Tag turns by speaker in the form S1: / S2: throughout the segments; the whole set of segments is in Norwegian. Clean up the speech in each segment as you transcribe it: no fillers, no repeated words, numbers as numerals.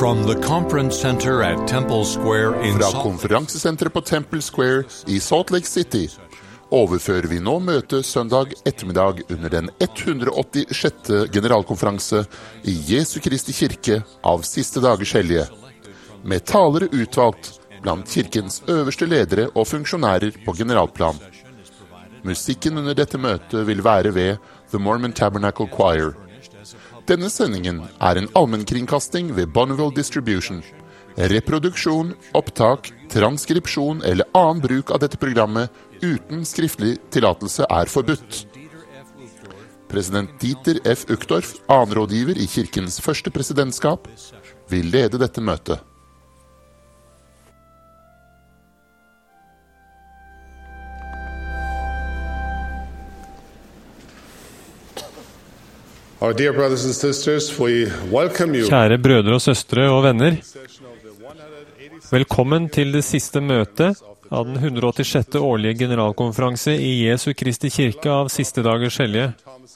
S1: From the conference center at Temple Square in
S2: Fra
S1: Salt
S2: konferansesenteret på Temple Square i Salt Lake City overfører vi nå møte søndag ettermiddag under den 186. generalkonferanse i Jesu Kristi kirke av siste dagers hellige, med talere utvalgt blant kirkens øverste ledere og funksjonærer på generalplan. Musikken under dette møtet vil være ved The Mormon Tabernacle Choir. Denne sendingen er en allmennkringkasting ved Bonneville Distribution. Reproduksjon, opptak, transkripsjon eller annen bruk av dette programmet uten skriftlig tillatelse er forbudt. President Dieter F. Uchtdorf, annenrådgiver i kirkens første presidentskap, vil lede dette møtet.
S3: Our dear brothers and sisters, we welcome you.
S4: Kjære brødre og søstre og venner, velkommen til det siste møtet av den 186. årlige generalkonferanse i Jesu Kristi kirke av siste dagers hellige.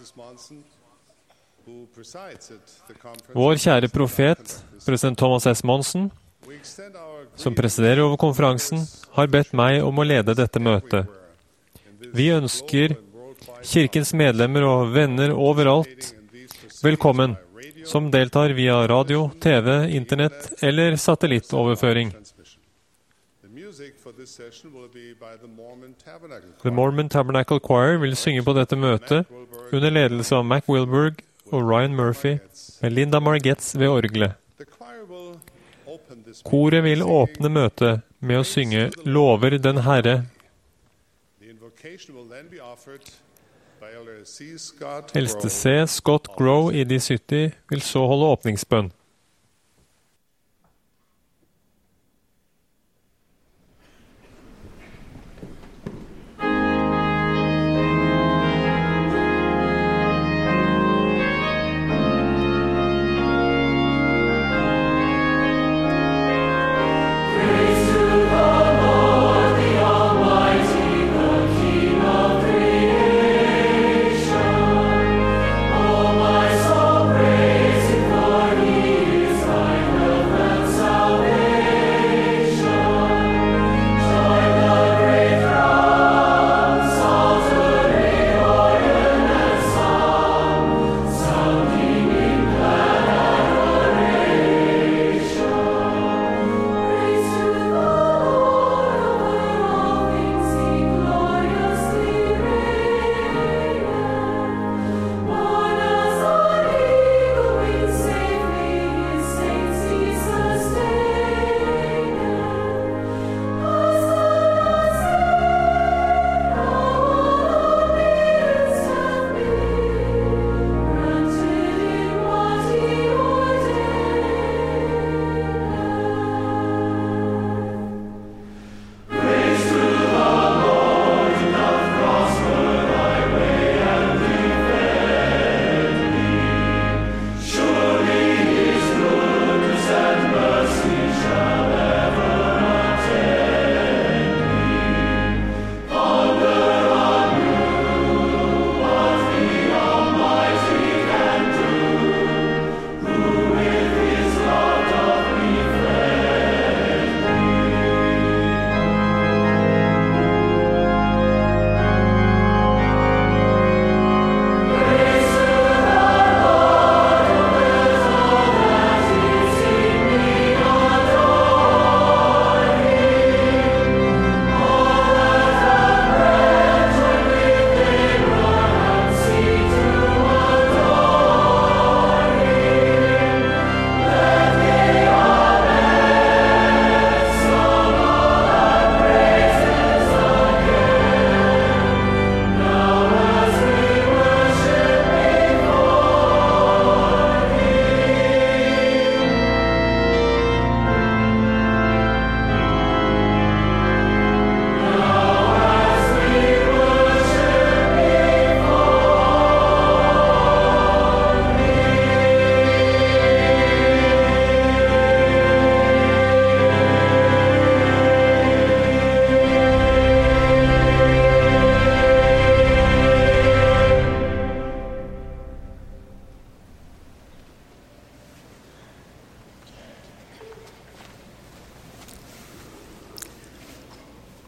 S4: Vår kjære profet, president Thomas S. Monson, som presiderer over konferansen, har bedt meg om å lede dette møtet. Vi ønsker kirkens medlemmer og venner overalt velkommen, som deltar via radio, TV, internett eller satellittoverføring. The Mormon Tabernacle Choir vil synge på dette møtet under ledelse av Mac Wilberg og Ryan Murphy med Linda Margetts ved orgelet. Koret vil åpne møtet med å synge «Lover den Herre». Eldste C. Scott Grow i de 70 vil så holde åpningsbønn.
S5: Oh, my soul, praise Him, for He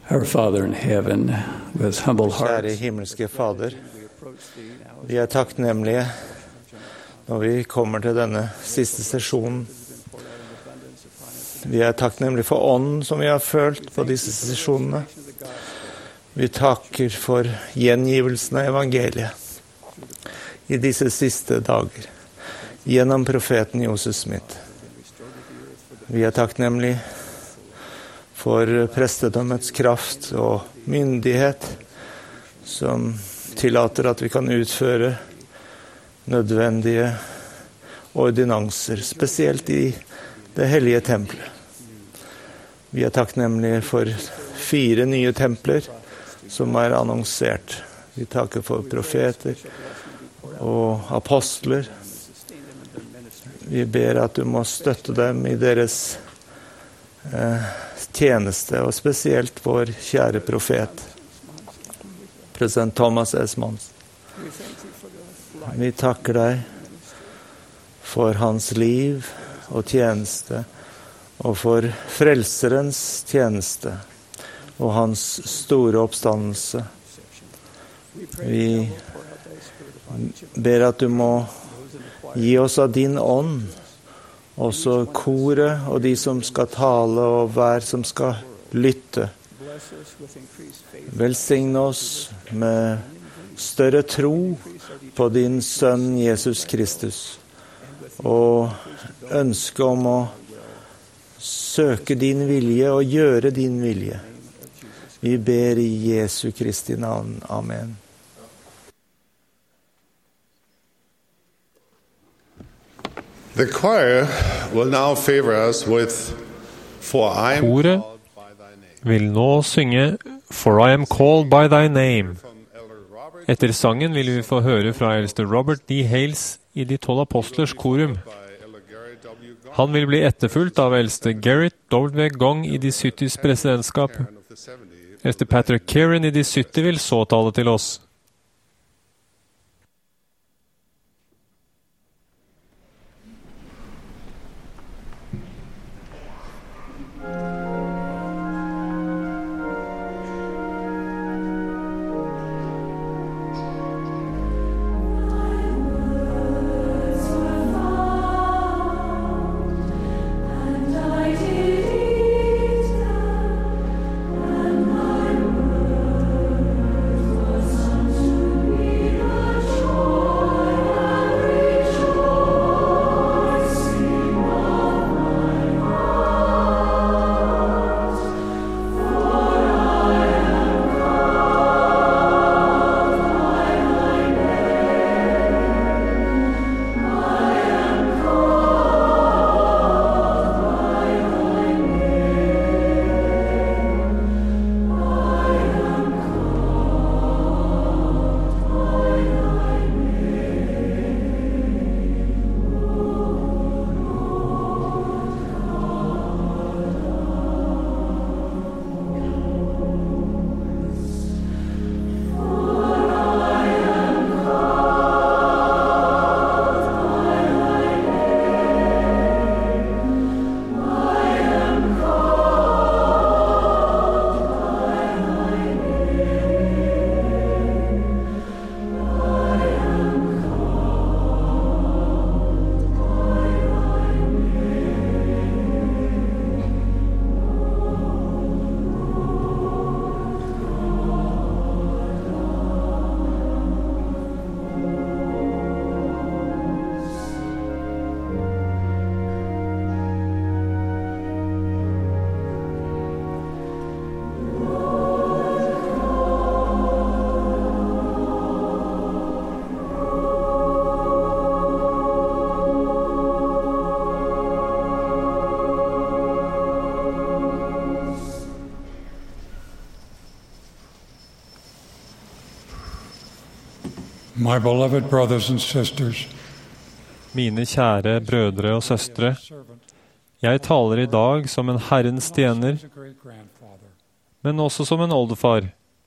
S5: Our Father in heaven, with humble
S6: Kjære
S5: hearts,
S6: himmelske Fader, vi takknemlige når vi kommer til denne siste sesjonen. Vi takknemlige for ånden som vi har følt på disse sesjonene. Vi takker for gjengivelsen av evangeliet i disse siste dager, gjennom profeten Josef Smith. Vi takknemlige for prestedømmets kraft og myndighet som tillater at vi kan utføre nødvendige ordinanser, spesielt i det hellige tempelet. Vi takknemlige for 4 nye templer som annonsert. Vi takker for profeter og apostler. Vi ber at du må støtte dem i deres tjeneste, og spesielt vår kjære profet, president Thomas S. Monson. Vi takker deg for hans liv og tjeneste, og for frelserens tjeneste, og hans store oppstandelse. Vi ber at du må gi oss av din ånd, også koret og de som skal tale og hver som skal lytte. Velsigne oss med større tro på din sønn Jesus Kristus, og ønske om å søke din vilje og gjøre din vilje. Vi ber i Jesu Kristi navn. Amen.
S3: The choir will now favor us with For I am
S4: Koret
S3: called by thy name.
S4: vil nå synge For I am called by thy name. Etter sangen vil vi få høre fra eldste Robert D. Hales i de 12 apostlers korum. Han vil bli etterfulgt av eldste Garrett W. Gong i de 70s presidentskap. Eldste Patrick Kieran i de 70 vil så tale til oss.
S7: My beloved brothers and sisters,
S4: Mine kjære brødre og søstre, jeg taler i dag som en Herrens tjener, men også som en oldefar.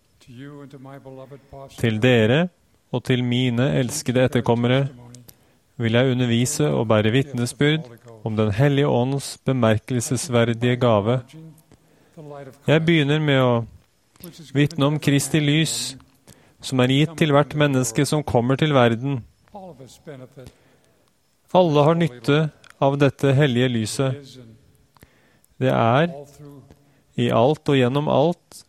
S4: Til dere og til mine elskede etterkommere vil jeg undervise og bære vitnesbyrd om den hellige ånds bemerkelsesverdige gave. Jeg begynner med å vitne om Kristi lys, som gitt til hvert menneske som kommer til verden. Alle har nytte av dette hellige lyset. Det i alt og gjennom alt.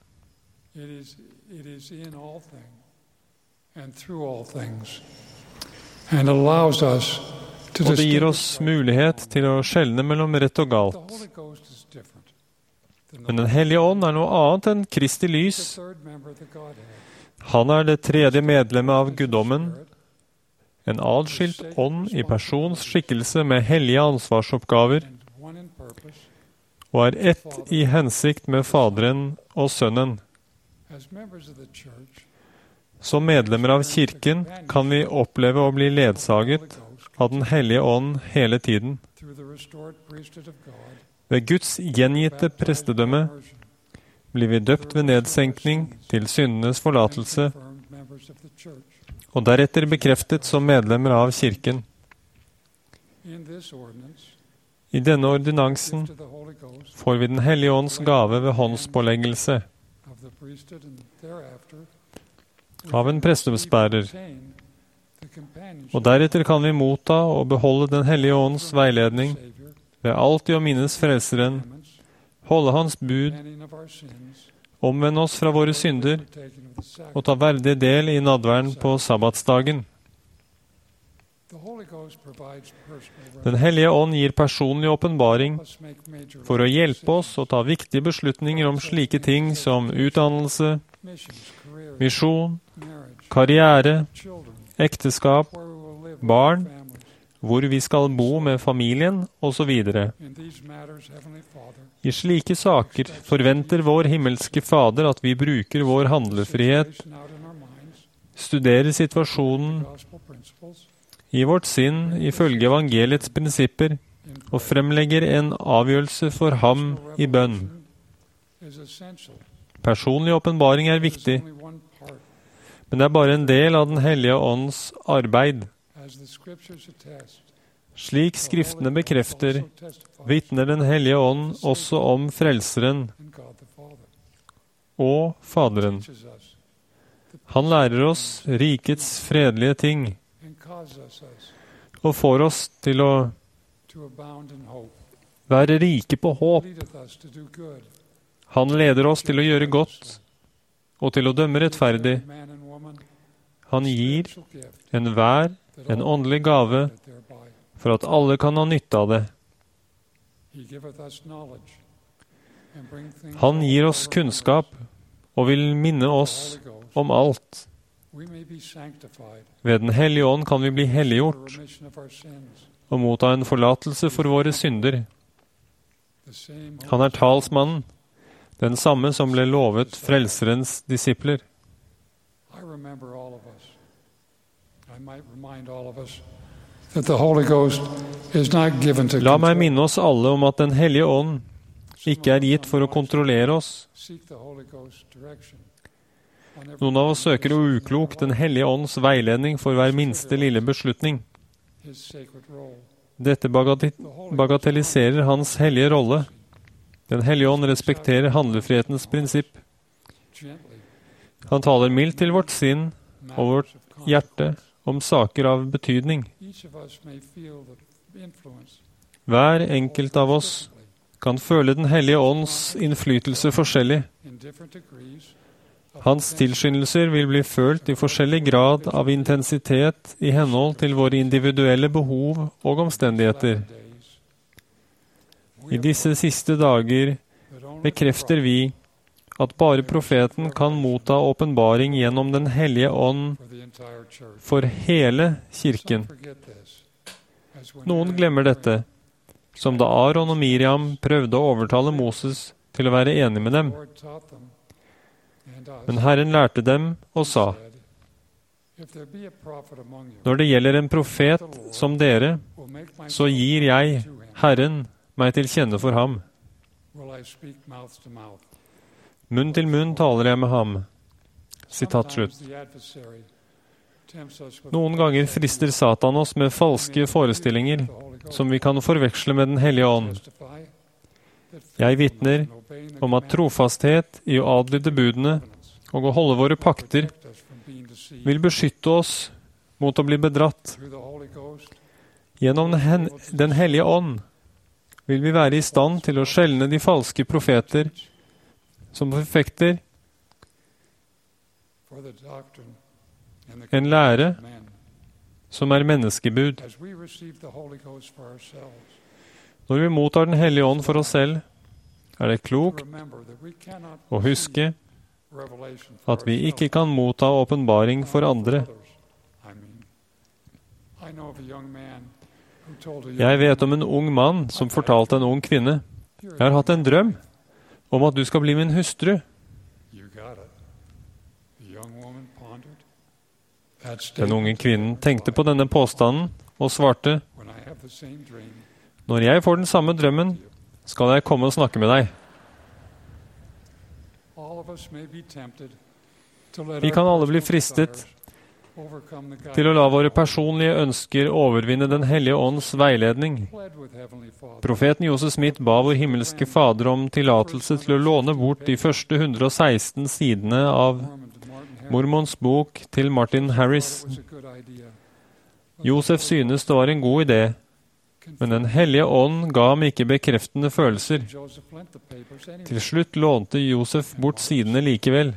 S4: Og det gir oss mulighet til å skjelne mellom rett og galt. Men Den hellige ånd noe annet enn Kristi lys. Han det tredje medlemmet av guddommen, en adskilt ånd i persons skikkelse med hellige ansvarsoppgaver, og ett i hensikt med Faderen og Sønnen. Som medlemmer av kirken kan vi oppleve å bli ledsaget av Den hellige ånd hele tiden. Ved Guds gjengitte prestedømme blir vi døpt ved nedsenkning til syndenes forlatelse, og deretter bekreftet som medlemmer av kirken. I denne ordinansen får vi Den hellige ånds gave ved håndspåleggelse av en prestebærer, og deretter kan vi motta og beholde Den hellige ånds veiledning ved alltid å minnes Frelseren, holde hans bud, omvende oss fra våre synder og ta verdig del i nadværen på sabbatsdagen. Den hellige ånd gir personlig åpenbaring for å hjelpe oss å ta viktige beslutninger om slike ting som utdannelse, misjon, karriere, ekteskap, barn, hvor vi skal bo med familien, osv. I slike saker forventer vår himmelske Fader at vi bruker vår handlefrihet, studerer situasjonen i vårt sinn ifølge evangeliets prinsipper, og fremlegger en avgjørelse for ham i bønn. Personlig åpenbaring viktig, men det bare en del av Den hellige ånds arbeid. Slik Skriftene bekrefter, vitner Den hellige ånd også om Frelseren og Faderen. Han lærer oss rikets fredelige ting, og får oss til å være rike på håp. Han leder oss til å gjøre godt, og til å dømme rettferdig. Han gir enhver en åndelig gave, for at alle kan ha nytte av det. Han gir oss kunnskap, og vil minne oss om alt. Ved Den hellige ånd kan vi bli helliggjort, og motta en forlatelse for våre synder. Han talsmannen, den samme som ble lovet Frelserens disipler. La meg minne oss alle om at Den hellige ånd ikke gitt for å kontrollere oss. Noen av oss søker uklokt Den hellige ånds veiledning for hver minste lille beslutning. Dette bagatelliserer hans hellige rolle. Den hellige ånd respekterer handlefrihetens prinsipp. Han taler mildt til vårt sinn og vårt hjerte om saker av betydning. Hver enkelt av oss kan føle Den hellige ånds innflytelse forskjellig. Hans tilskyndelser vil bli følt i forskjellig grad av intensitet i henhold til våre individuelle behov og omstendigheter. I disse siste dager bekrefter vi at bare profeten kan motta åpenbaring gjennom Den hellige ånd for hele kirken. Noen glemmer dette, som da Aaron og Miriam prøvde å overtale Moses til å være enig med dem. Men Herren lærte dem og sa: Når det gjelder en profet som dere, så gir jeg, Herren, meg til kjenne for ham. Munn til munn taler jeg med ham. Sitat slutt. Noen ganger frister Satan oss med falske forestillinger, som vi kan forveksle med Den hellige ånd. Jeg vitner om at trofasthet i å adlyde budene og å holde våre pakter vil beskytte oss mot å bli bedratt. Gjennom Den hellige ånd vil vi være i stand til å skjelne de falske profeter som forfekter en lære som er menneskebud. Når vi mottar Den hellige ånd for oss selv, er det klokt å huske at vi ikke kan motta åpenbaring for andre. Jeg vet om en ung mann som fortalte en ung kvinne: «Jeg har hatt en drøm om at du skal bli min hustru.» Den unge kvinnen tenkte på denne påstanden og svarte: «Når jeg får den samme drømmen, skal jeg komme og snakke med deg.» Vi kan alle bli fristet til å la våre personlige ønsker overvinne Den hellige ånds veiledning. Profeten Joseph Smith ba vår himmelske Fader om tillatelse til å låne bort de første 116 sidene av Mormons bok til Martin Harris. Josef synes det var en god idé, men Den hellige ånd ga ham ikke bekreftende følelser. Til slutt lånte Josef bort sidene likevel.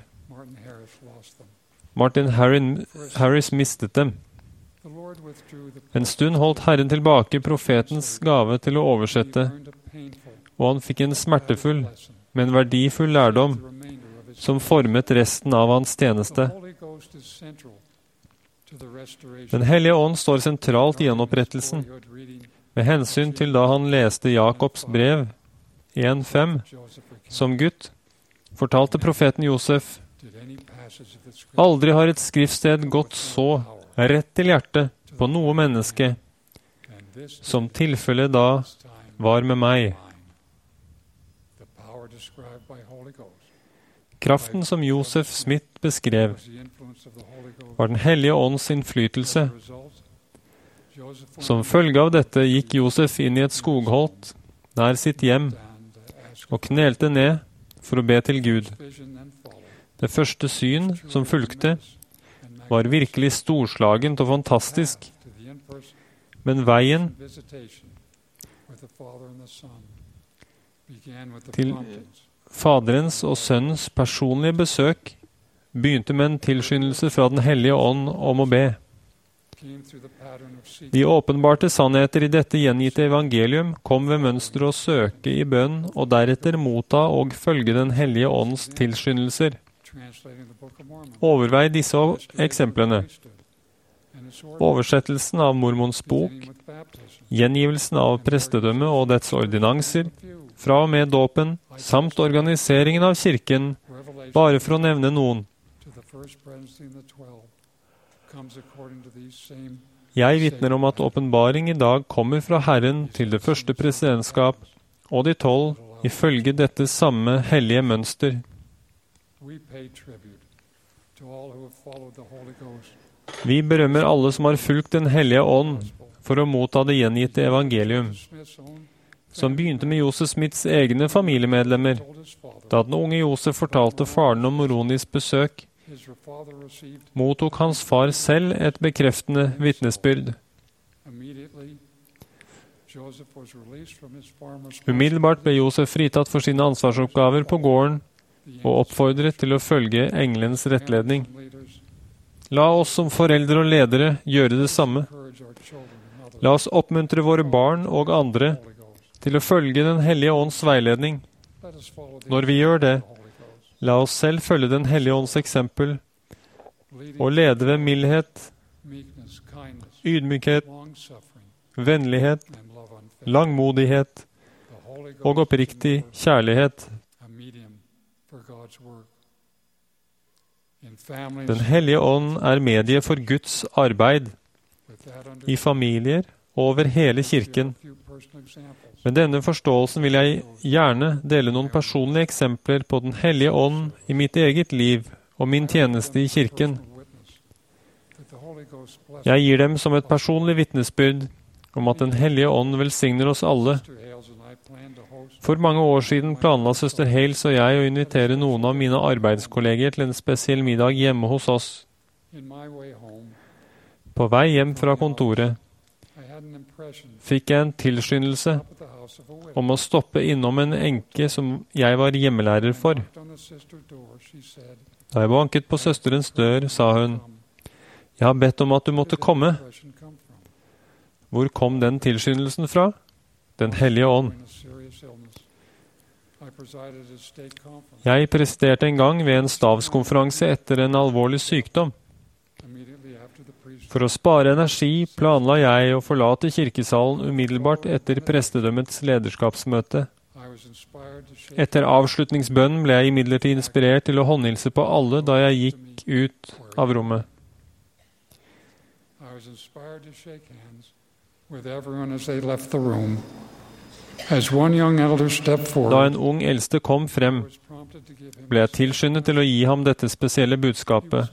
S4: Martin Harris mistet dem. En stund holdt Herren tilbake profetens gave til å oversette, og han fikk en smertefull, men verdifull lærdom som formet resten av hans tjeneste. Den hellige ånd står sentralt i gjenopprettelsen, med hensyn til da han leste Jakobs brev 1:5 som gutt, fortalte profeten Josef: «Aldri har et skriftsted gått så rett til hjertet på noe menneske, som tilfellet da var med meg.» Kraften som Joseph Smith beskrev, var Den hellige ånds innflytelse. Som følge av dette gikk Josef inn i et skogholt nær sitt hjem og knelte ned for å be til Gud. Det første syn som fulgte, var virkelig storslagent og fantastisk, men veien til Faderens og Sønnens personlige besøk begynte med en tilskyndelse fra Den hellige ånd om å be. De åpenbarte sannheter i dette gjengitte evangelium kom ved mønsteret å søke i bønn og deretter motta og følge Den hellige ånds tilskyndelser. Overvei disse eksemplene. Oversettelsen av Mormons bok, gjengivelsen av prestedømme og dets ordinanser, fra og med dåpen, samt organiseringen av kirken, bare for å nevne noen. Jeg vitner om at åpenbaring i dag kommer fra Herren til det første presidentskap og de 12 ifølge dette samme hellige mønster. Vi berømmer alle som har fulgt Den hellige ånd for å motta det gjengitte evangelium, som begynte med Joseph Smiths egne familiemedlemmer, da den unge Josef fortalte faren om Moronis besøk. Mottok hans far selv et bekreftende vitnesbyrd. Umiddelbart ble Josef fritatt for sine ansvarsoppgaver på gården og oppfordret til å følge engelens rettledning. La oss som foreldre og ledere gjøre det samme. La oss oppmuntre våre barn og andre til å følge Den hellige ånds veiledning. Når vi gjør det, la oss selv følge Den hellige ånds eksempel og lede ved mildhet, ydmykhet, vennlighet, langmodighet og oppriktig kjærlighet. Den hellige ånd er medie for Guds arbeid i familier og over hele kirken. Med denne forståelsen vil jeg gjerne dele noen personlige eksempler på Den hellige ånd i mitt eget liv og min tjeneste i kirken. Jeg gir dem som et personlig vitnesbyrd om at Den hellige ånd velsigner oss alle. For mange år siden planla søster Hales og jeg å invitere noen av mine arbeidskolleger til en spesiell middag hjemme hos oss. På vei hjem fra kontoret fikk jeg en tilskyndelse om å stoppe innom en enke som jeg var hjemmelærer for. Da jeg banket på søsterens dør, sa hun, «Jeg har bedt om at du måtte komme.» Hvor kom den tilskyndelsen fra? Den hellige ånd. Jeg presiderte en gang ved en stavskonferanse etter en alvorlig sykdom. For å spare energi planla jeg å forlate kirkesalen umiddelbart etter prestedømmets lederskapsmøte. Etter avslutningsbønnen ble jeg imidlertid inspirert til å håndhilse på alle da jeg gikk ut av rommet. Da en ung eldste kom frem, ble jeg tilskyndet til å gi ham dette spesielle budskapet.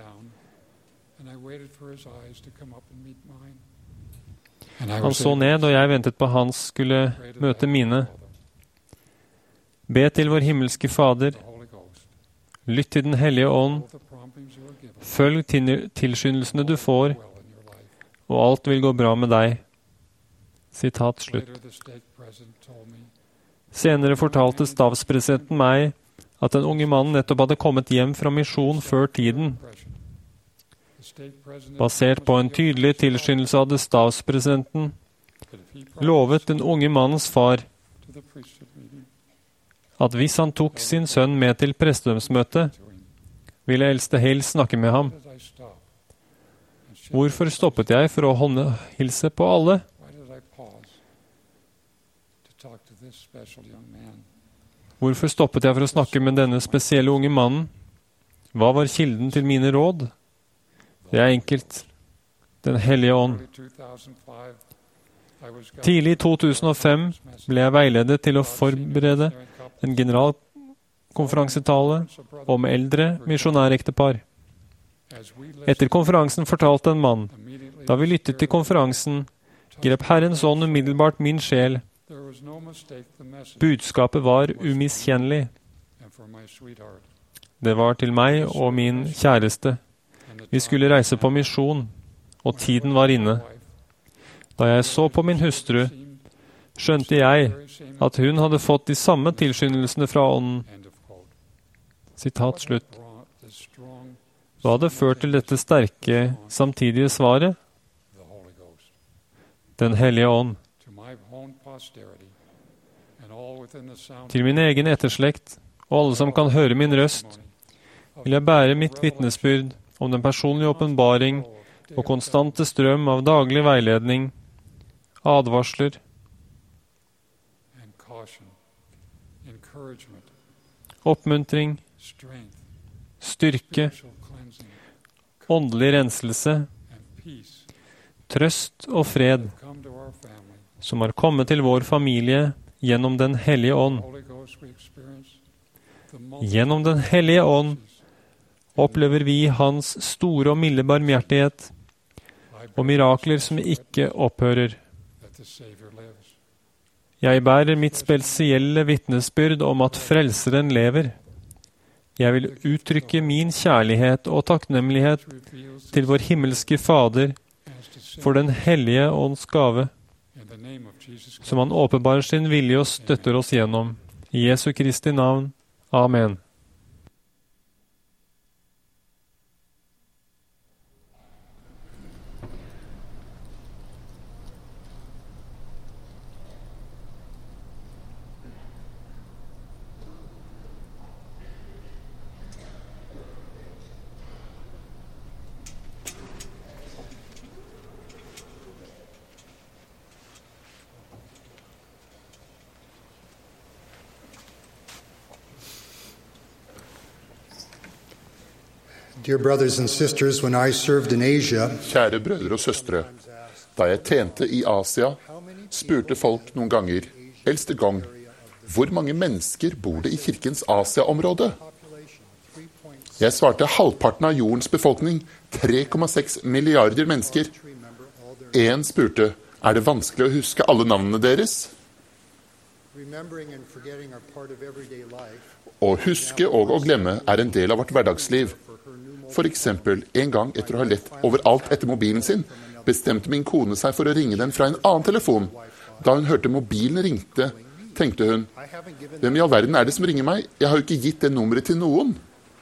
S4: Han så ned, og jeg ventet på han skulle møte mine. Be til vår himmelske Fader, lytt til den hellige ånd, følg tilskyndelsene du får, og alt vil gå bra med deg. Sitat slutt. Senere fortalte stavspresidenten meg at den unge mannen nettopp hadde kommet hjem fra misjon før tiden. Basert på en tydelig tilskyndelse hadde stavspresidenten lovet den unge mannens far at hvis han tok sin sønn med til prestedømsmøtet, ville eldste Hales snakke med ham. Hvorfor stoppet jeg for å håndhilse på alle? Hvorfor stoppet jeg for å snakke med denne spesielle unge mannen? Hva var kilden til mine råd? Det er enkelt. Den hellige ånd. Tidlig i 2005 ble jeg veiledet til å forberede en generalkonferansetale om eldre misjonærektepar. Etter konferansen fortalte en mann, da vi lyttet til konferansen, grep Herrens ånd umiddelbart min sjel. Budskapet var umiskjennelig. Det var til meg og min kjæreste. Vi skulle reise på misjon, og tiden var inne. Da jeg så på min hustru, skjønte jeg at hun hadde fått de samme tilskyndelsene fra ånden. Sitat slutt. Hva hadde ført til dette sterke, samtidige svaret? Den hellige ånd. Til min egen etterslekt, og alle som kan høre min røst, vil jeg bære mitt vitnesbyrd om den personlige åpenbaring og konstante strøm av daglig veiledning, advarsler, oppmuntring, styrke, åndelig renselse, trøst og fred, som har kommet til vår familie gjennom den hellige ånd. Gjennom den hellige ånd opplever vi hans store og milde barmhjertighet og mirakler som ikke opphører. Jeg bærer mitt spesielle vitnesbyrd om at Frelseren lever. Jeg vil uttrykke min kjærlighet og takknemlighet til vår himmelske Fader for den hellige ånds gave, som han åpenbarer sin vilje og støtter oss gjennom. I Jesu Kristi navn. Amen.
S8: Dear brothers and sisters, when I served in Asia,
S2: Kjære brødre og søstre, da jeg tjente i Asia, spurte folk noen ganger, eldste gang, hvor mange mennesker bor det i kirkens Asia-område? Jeg svarte halvparten av jordens befolkning, 3,6 milliarder mennesker. En spurte, er det vanskelig å huske alle navnene deres? Å huske og å glemme er en del av vårt hverdagsliv. For eksempel, en gang etter å ha lett overalt etter mobilen sin, bestemte min kone seg for å ringe den fra en annen telefon. Da hun hørte mobilen ringte, tenkte hun, hvem i all verden er det som ringer meg? Jeg har jo ikke gitt det nummeret til noen.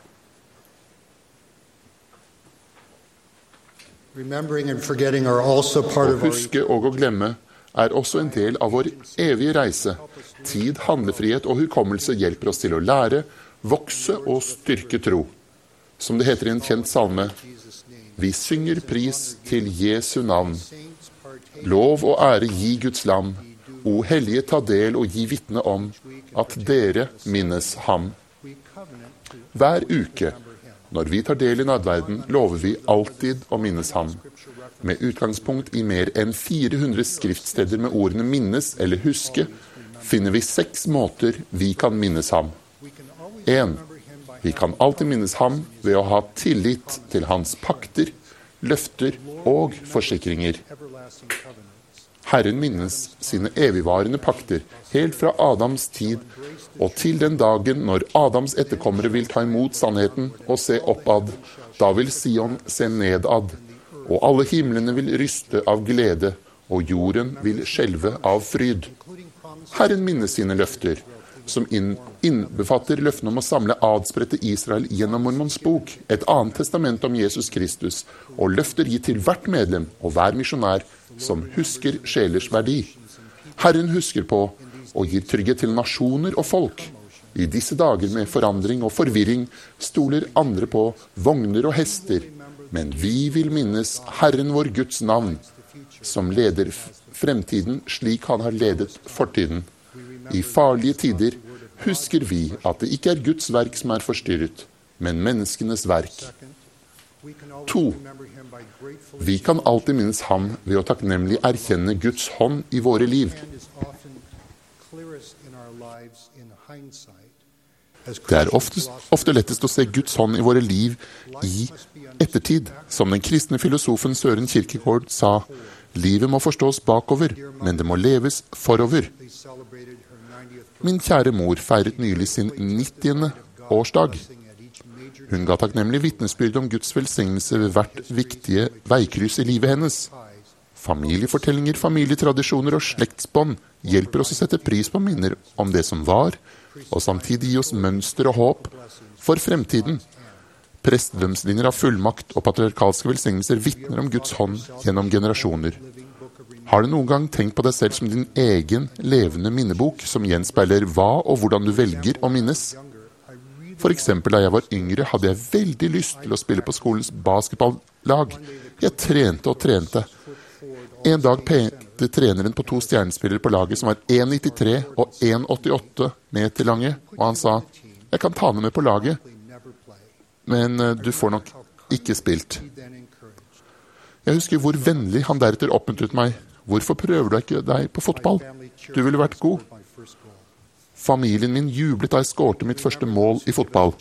S2: Å huske og å glemme er også en del av vår evige reise. Tid, handlefrihet og hukommelse hjelper oss til å lære, vokse og styrke tro. Som det heter i en kjent salme, vi synger pris til Jesu navn. Lov og ære gi Guds lam. O hellige, ta del og gi vitne om at dere minnes ham. Hver uke, når vi tar del i nadverden, lover vi alltid å minnes ham. Med utgangspunkt i mer enn 400 skriftsteder med ordene minnes eller huske, finner vi 6 måter vi kan minnes ham. 1. Vi kan alltid minnes ham ved å ha tillit til hans pakter, løfter og forsikringer. Herren minnes sine evigvarende pakter helt fra Adams tid og til den dagen når Adams etterkommere vil ta imot sannheten og se oppad. Da vil Sion se nedad, og alle himlene vil ryste av glede, og jorden vil skjelve av fryd. Herren minnes sine løfter, som innbefatter løftene om å samle adspredte Israel gjennom Mormons bok, et annet testament om Jesus Kristus, og løfter gitt til hvert medlem og hver misjonær som husker sjelers verdi. Herren husker på og gir trygghet til nasjoner og folk. I disse dager med forandring og forvirring stoler andre på vogner og hester, men vi vil minnes Herren vår Guds navn, som leder fremtiden slik han har ledet fortiden. I farlige tider husker vi at det ikke er Guds verk som er forstyrret, men menneskenes verk. 2. Vi kan alltid minnes ham ved å takknemlig erkjenne Guds hånd i våre liv. Det er ofte lettest å se Guds hånd i våre liv i ettertid. Som den kristne filosofen Søren Kierkegaard sa, livet må forstås bakover, men det må leves forover. Min kjære mor feiret nylig sin 90. årsdag. Hun ga takknemlig vitnesbyrd om Guds velsignelse ved hvert viktige veikryss i livet hennes. Familiefortellinger, familietradisjoner og slektsbånd hjelper oss å sette pris på minner om det som var, og samtidig gi oss mønster og håp for fremtiden. Prestedømslinjer av fullmakt og patriarkalske velsignelser vitner om Guds hånd gjennom generasjoner. Har du noen gang tenkt på deg selv som din egen levende minnebok, som gjenspeiler hva og hvordan du velger å minnes? For eksempel da jeg var yngre, hadde jeg veldig lyst til å spille på skolens basketballag. Jeg trente og trente. En dag pekte treneren på 2 stjernespillere på laget som var 1,93 og 1,88 meter lange, og han sa, jeg kan ta dem med på laget, men du får nok ikke spilt. Jeg husker hvor vennlig han deretter oppmuntret meg. Hvorfor prøver du ikke deg på fotball? Du ville vært god. Familien min jublet da jeg skårte mitt første mål i fotball.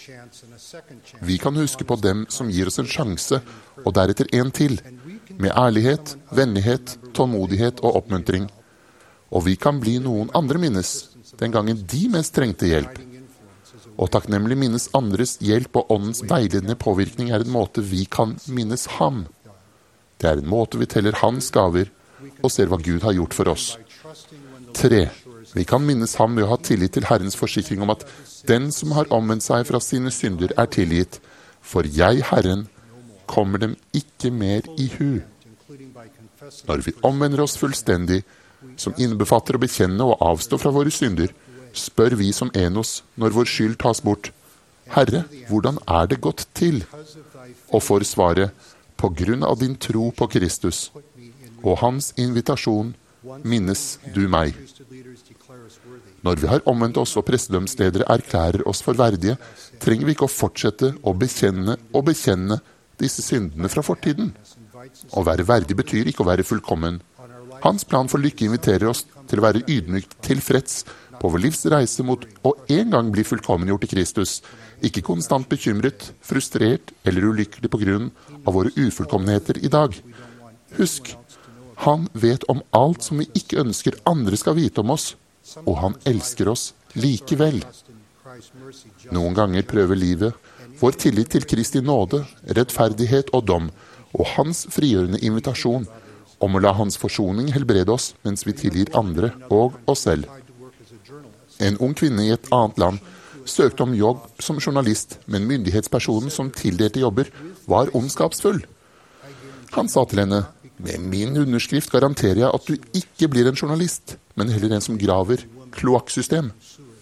S2: Vi kan huske på dem som gir oss en sjanse, og deretter en til, med ærlighet, vennlighet, tålmodighet og oppmuntring. Og vi kan bli noen andre minnes, den gangen de mest trengte hjelp. Og takknemlig minnes andres hjelp og åndens veiledende påvirkning er en måte vi kan minnes ham. Det er en måte vi teller hans gaver, og ser hva Gud har gjort for oss. 3. Vi kan minnes ham ved å ha tillit til Herrens forsikring om at den som har omvendt seg fra sine synder er tilgitt, for jeg, Herren, kommer dem ikke mer i hu. Når vi omvender oss fullstendig, som innbefatter å bekjenne og avstå fra våre synder, spør vi som Enos når vår skyld tas bort, Herre, hvordan er det gått til? Og får svaret, på grunn av din tro på Kristus og hans invitasjon minnes du meg. Når vi har omvendt oss og prestedømsledere erklærer oss for verdige, trenger vi ikke å fortsette å bekjenne disse syndene fra fortiden. Å være verdig betyr ikke å være fullkommen. Hans plan for lykke inviterer oss til å være ydmykt tilfreds på vår livs reise mot å en gang bli fullkommengjort i Kristus, ikke konstant bekymret, frustrert eller ulykkelig på grunn av våre ufullkommenheter i dag. Husk, han vet om alt som vi ikke ønsker andre skal vite om oss, og han elsker oss likevel. Noen ganger prøver livet vår tillit til Kristi nåde, rettferdighet og dom, og hans frigjørende invitasjon om å la hans forsoning helbrede oss mens vi tilgir andre og oss selv. En ung kvinne i et annet land søkte om jobb som journalist, men myndighetspersonen som tildelte jobber var ondskapsfull. Han sa til henne: «Med min underskrift garanterer jeg at du ikke blir en journalist, men heller en som graver kloakksystem.»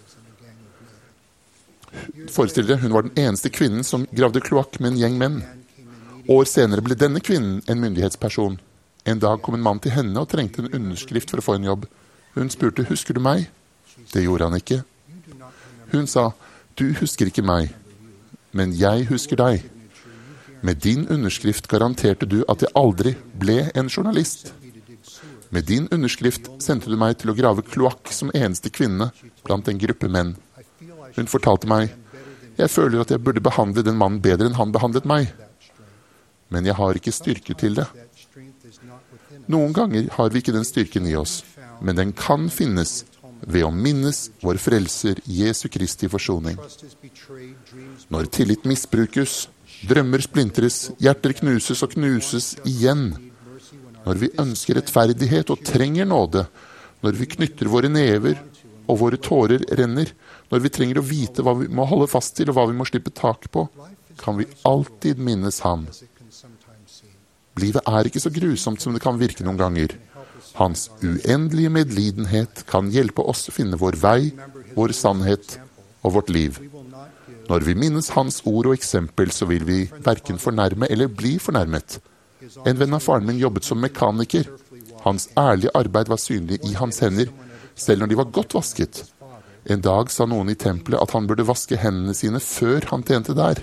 S2: Forestill dere, hun var den eneste kvinnen som gravde kloakk med en gjeng menn. År senere ble denne kvinnen en myndighetsperson. En dag kom en mann til henne og trengte en underskrift for å få en jobb. Hun spurte: «Husker du meg?» Det gjorde han ikke. Hun sa: «Du husker ikke meg, men jeg husker deg. Med din underskrift garanterte du at jeg aldri ble en journalist. Med din underskrift sendte du meg til å grave kloakk som eneste kvinne blant en gruppe menn.» Hun fortalte meg: «Jeg føler at jeg burde behandle den mannen bedre enn han behandlet meg. Men jeg har ikke styrke til det.» Noen ganger har vi ikke den styrken i oss, men den kan finnes ved å minnes vår frelser Jesu Kristi forsoning. Når tillit misbrukes, drømmer splintres, hjerter knuses og knuses igjen. Når vi ønsker rettferdighet og trenger nåde, når vi knytter våre never og våre tårer renner, når vi trenger å vite hva vi må holde fast til og hva vi må slippe tak på, kan vi alltid minnes ham. Livet er ikke så grusomt som det kan virke noen ganger. Hans uendelige medlidenhet kan hjelpe oss å finne vår vei, vår sannhet og vårt liv. Når vi minnes hans ord og eksempel, så vil vi hverken fornærme eller bli fornærmet. En venn av faren min jobbet som mekaniker. Hans ærlige arbeid var synlig i hans hender, selv når de var godt vasket. En dag sa noen i tempelet at han burde vaske hendene sine før han tjente der.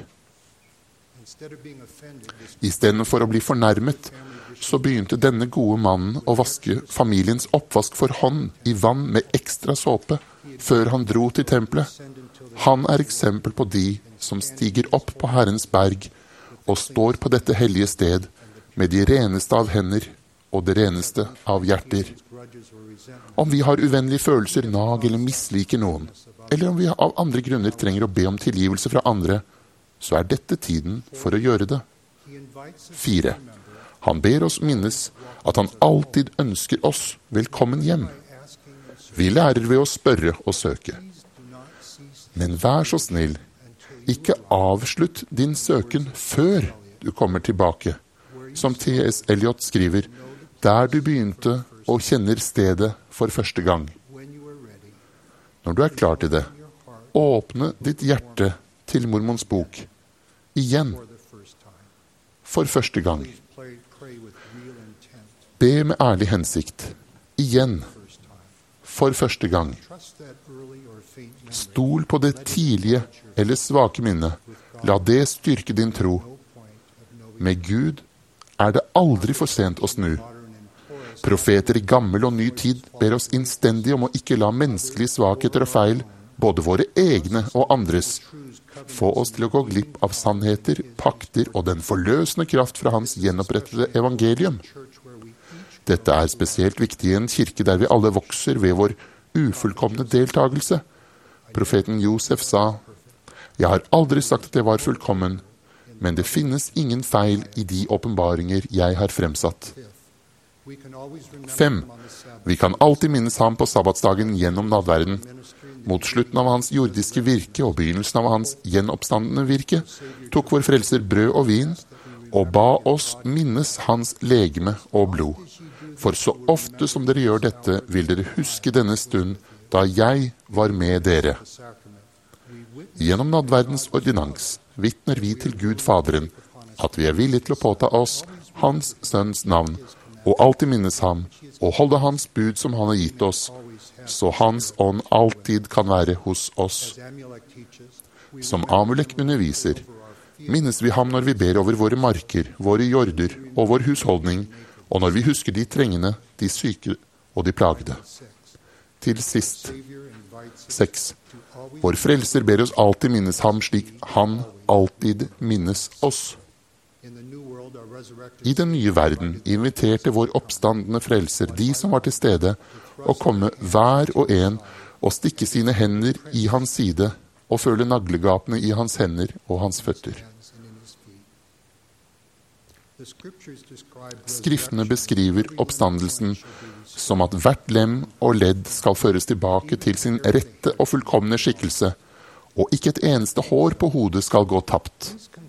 S2: I stedet for å bli fornærmet, så begynte denne gode mannen å vaske familiens oppvask for hånd i vann med ekstra såpe, før han dro til tempelet. Han er eksempel på de som stiger opp på Herrens berg og står på dette hellige sted med de reneste av hender og det reneste av hjerter. Om vi har uvennlige følelser, nag eller misliker noen, eller om vi av andre grunner trenger å be om tilgivelse fra andre, så er dette tiden for å gjøre det. 4. Han ber oss minnes at han alltid ønsker oss velkommen hjem. Vi lærer ved å spørre og søke. Men vær så snill, ikke avslutt din søken før du kommer tilbake. Som T.S. Eliot skriver, der du begynte og kjenner stedet for første gang. Når du er klar til det, åpne ditt hjerte til Mormons bok. Igjen. For første gang. Be med ærlig hensikt. Igjen. For første gang. Stol på det tidlige eller svake minnet. La det styrke din tro. Med Gud er det aldri for sent å snu. Profeter i gammel og ny tid ber oss innstendig om å ikke la menneskelige svakheter og feil, både våre egne og andres, få oss til å gå glipp av sannheter, pakter og den forløsende kraft fra hans gjenopprettede evangelium. Dette er spesielt viktig i en kirke der vi alle vokser ved vår ufullkomne deltagelse. Profeten Josef sa: «Jeg har aldri sagt at jeg var fullkommen, men det finnes ingen feil i de åpenbaringer jeg har fremsatt.» 5. Vi kan alltid minnes ham på sabbatsdagen gjennom nadverden. Mot slutten av hans jordiske virke og begynnelsen av hans gjenoppstandende virke tok vår frelser brød og vin og ba oss minnes hans legeme og blod. For så ofte som dere gjør dette, vil dere huske denne stund da jeg var med dere. Gjennom nadverdens ordinans vitner vi til Gud Faderen at vi er villige til å påta oss hans sønns navn og alltid minnes ham og holde hans bud som han har gitt oss, så hans ånd alltid kan være hos oss. Som Amulek underviser, minnes vi ham når vi ber over våre marker, våre jorder og vår husholdning, og når vi husker de trengende, de syke og de plagede. Til sist, 6. Vår frelser ber oss alltid minnes ham slik han alltid minnes oss. I den nye verden inviterte vår oppstandende frelser de som var til stede, å komme hver og en og stikke sine hender i hans side og føle naglegapene i hans hender og hans føtter. Skriftene beskriver oppstandelsen som at hvert lem og ledd skal føres tilbake til sin rette og fullkomne skikkelse, og ikke et eneste hår på hodet skal gå tapt.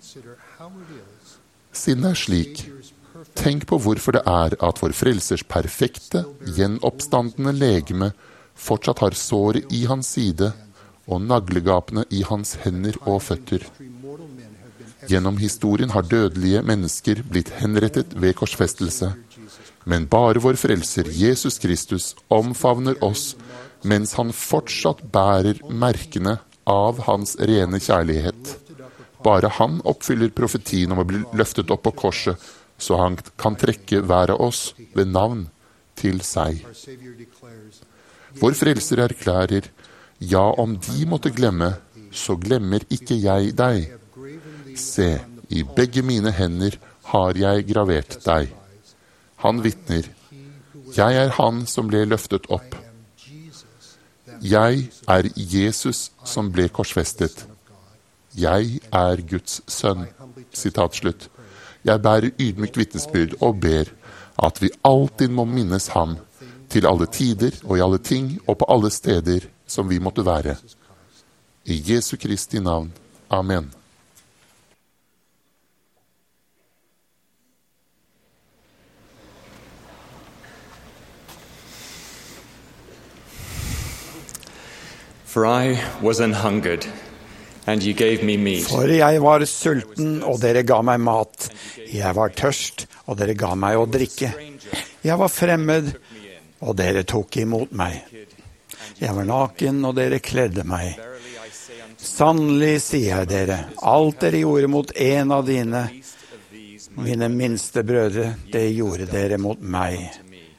S2: Siden det er slik, tenk på hvorfor det er at vår frelsers perfekte, gjenoppstandende legeme fortsatt har såret i hans side og naglegapene i hans hender og føtter. Gjennom historien har dødelige mennesker blitt henrettet ved korsfestelse, men bare vår frelser Jesus Kristus omfavner oss, mens han fortsatt bærer merkene av hans rene kjærlighet. Bare han oppfyller profetien om å bli løftet opp på korset, så han kan trekke hver av oss ved navn til seg. Vår frelser erklærer, ja, om de måtte glemme, så glemmer ikke jeg deg. Se, i begge mine hender har jeg gravert deg. Han vitner, jeg er han som ble løftet opp. Jeg er Jesus som ble korsfestet. Jeg er Guds sønn. Sitat slutt. Jeg bærer ydmykt vitnesbyrd og ber at vi alltid må minnes ham, til alle tider og i alle ting og på alle steder som vi måtte være. I Jesu Kristi navn. Amen.
S9: For I was an hungered, and you gave me meat.
S10: For jeg var sulten, og dere ga meg mat. Jeg var tørst, og dere ga meg å drikke. Jeg var fremmed, og dere tok imot meg. Jeg var naken, og dere kledde meg. Sannelig sier jeg dere, alt dere gjorde mot en av mine minste brødre, det gjorde dere mot meg.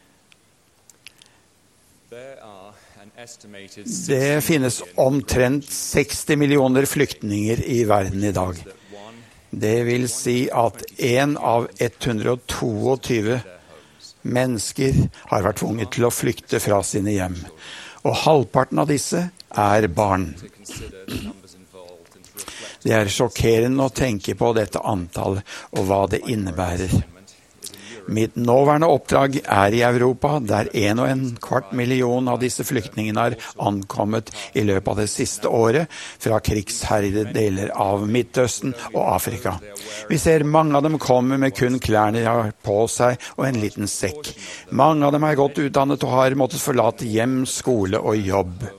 S10: Det finnes omtrent 60 millioner flyktninger i verden i dag. Det vil si at 1 av 122 mennesker har vært tvunget til å flykte fra sine hjem. Og halvparten av disse er barn. Det er sjokkerende å tenke på dette antallet og hva det innebærer. Mitt nåværende oppdrag er i Europa, der 1,25 millioner av disse flyktningene har ankommet i løpet av det siste året fra krigsherjede deler av Midtøsten og Afrika. Vi ser mange av dem komme med kun klærne de har på seg og en liten sekk. Mange av dem er godt utdannet og har måttet forlate hjem, skole og jobb.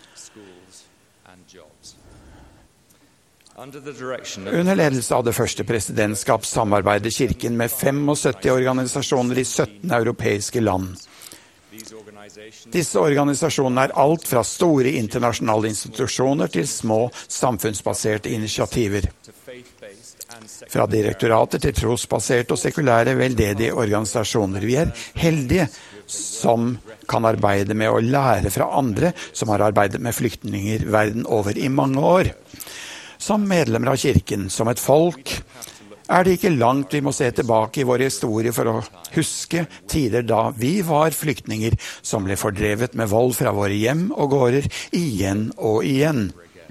S10: Under ledelse av det første presidentskap samarbeider Kirken med 75 organisasjoner i 17 europeiske land. Disse organisasjonene er alt fra store internasjonale institusjoner til små samfunnsbaserte initiativer. Fra direktorater til trosbaserte og sekulære veldedige organisasjoner. Vi er heldige som kan arbeide med å lære fra andre som har arbeidet med flyktninger verden over i mange år. Som medlemmer av kirken, som et folk, er det ikke langt vi må se tilbake i vår historie for å huske tider da vi var flyktninger som ble fordrevet med vold fra våre hjem og gårder igjen og igjen.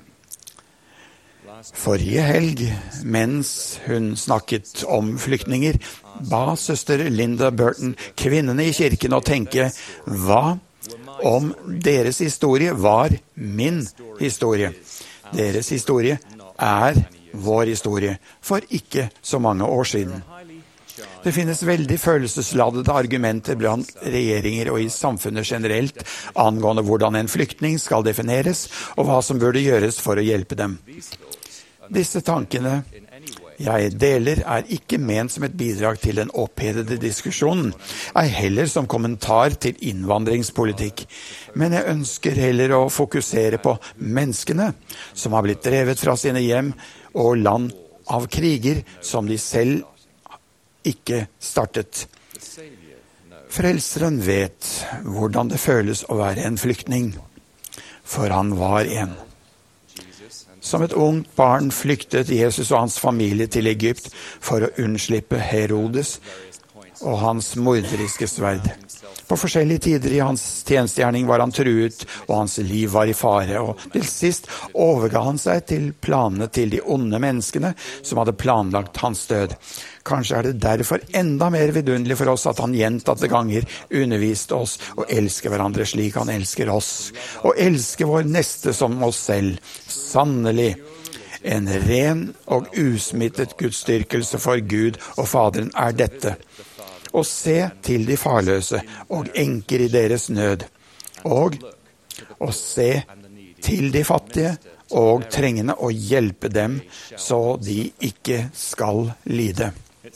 S10: Forrige helg, mens hun snakket om flyktninger, ba søster Linda Burton kvinnene i kirken å tenke, hva om deres historie var min historie? Deres historie er vår historie for ikke så mange år siden. Det finnes veldig følelsesladede argumenter blant regjeringer og i samfunnet generelt angående hvordan en flyktning skal defineres og hva som burde gjøres for å hjelpe dem. Disse tankene jeg deler er ikke ment som et bidrag til den opphedede diskusjonen, ei heller som kommentar til innvandringspolitikk. Men jeg ønsker heller å fokusere på menneskene som har blitt drevet fra sine hjem og land av kriger som de selv ikke startet. Frelseren vet hvordan det føles å være en flyktning, for han var en. Som et ungt barn flyktet Jesus og hans familie til Egypt for å unnslippe Herodes og hans morderiske sverd. På forskjellige tider i hans tjenestegjerning var han truet, og hans liv var i fare, og til sist overga han seg til planene til de onde menneskene som hadde planlagt hans død. Kanskje det derfor enda mer vidunderlig for oss at han gjentatte ganger underviste oss å elske hverandre slik han elsker oss, og elske vår neste som oss selv. Sannelig, en ren og usmittet gudsdyrkelse for Gud og Faderen dette, å se til de farløse og enker i deres nød, og å se til de fattige og trengende og hjelpe dem så de ikke skal lide.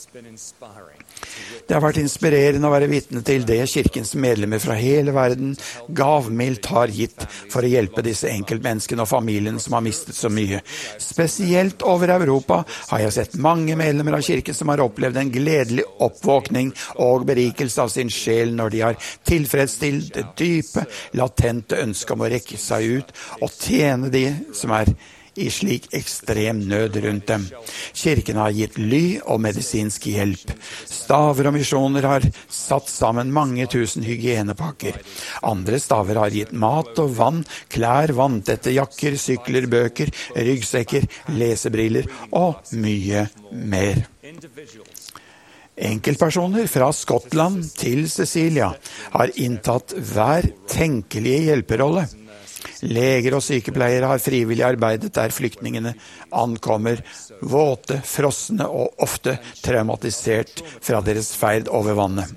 S10: Det har vært inspirerende å være vitne til det kirkens medlemmer fra hele verden gavmildt har gitt for å hjelpe disse enkeltmenneskene og familiene som har mistet så mye. Spesielt over Europa har jeg sett mange medlemmer av kirken som har opplevd en gledelig oppvåkning og berikelse av sin sjel når de har tilfredsstilt det dype, latente ønsket om å rekke seg ut og tjene de som i slik ekstrem nød rundt dem. Kirken har gitt ly og medisinsk hjelp. Staver og misjoner har satt sammen mange tusen hygienepakker. Andre staver har gitt mat og vann, klær, vanntette jakker, sykler, bøker, ryggsekker, lesebriller og mye mer. Enkeltpersoner fra Skottland til Sicilia har inntatt hver tenkelige hjelperolle. Leger og sykepleiere har frivillig arbeidet der flyktningene ankommer, våte, frosne og ofte traumatisert fra deres ferd over vannet.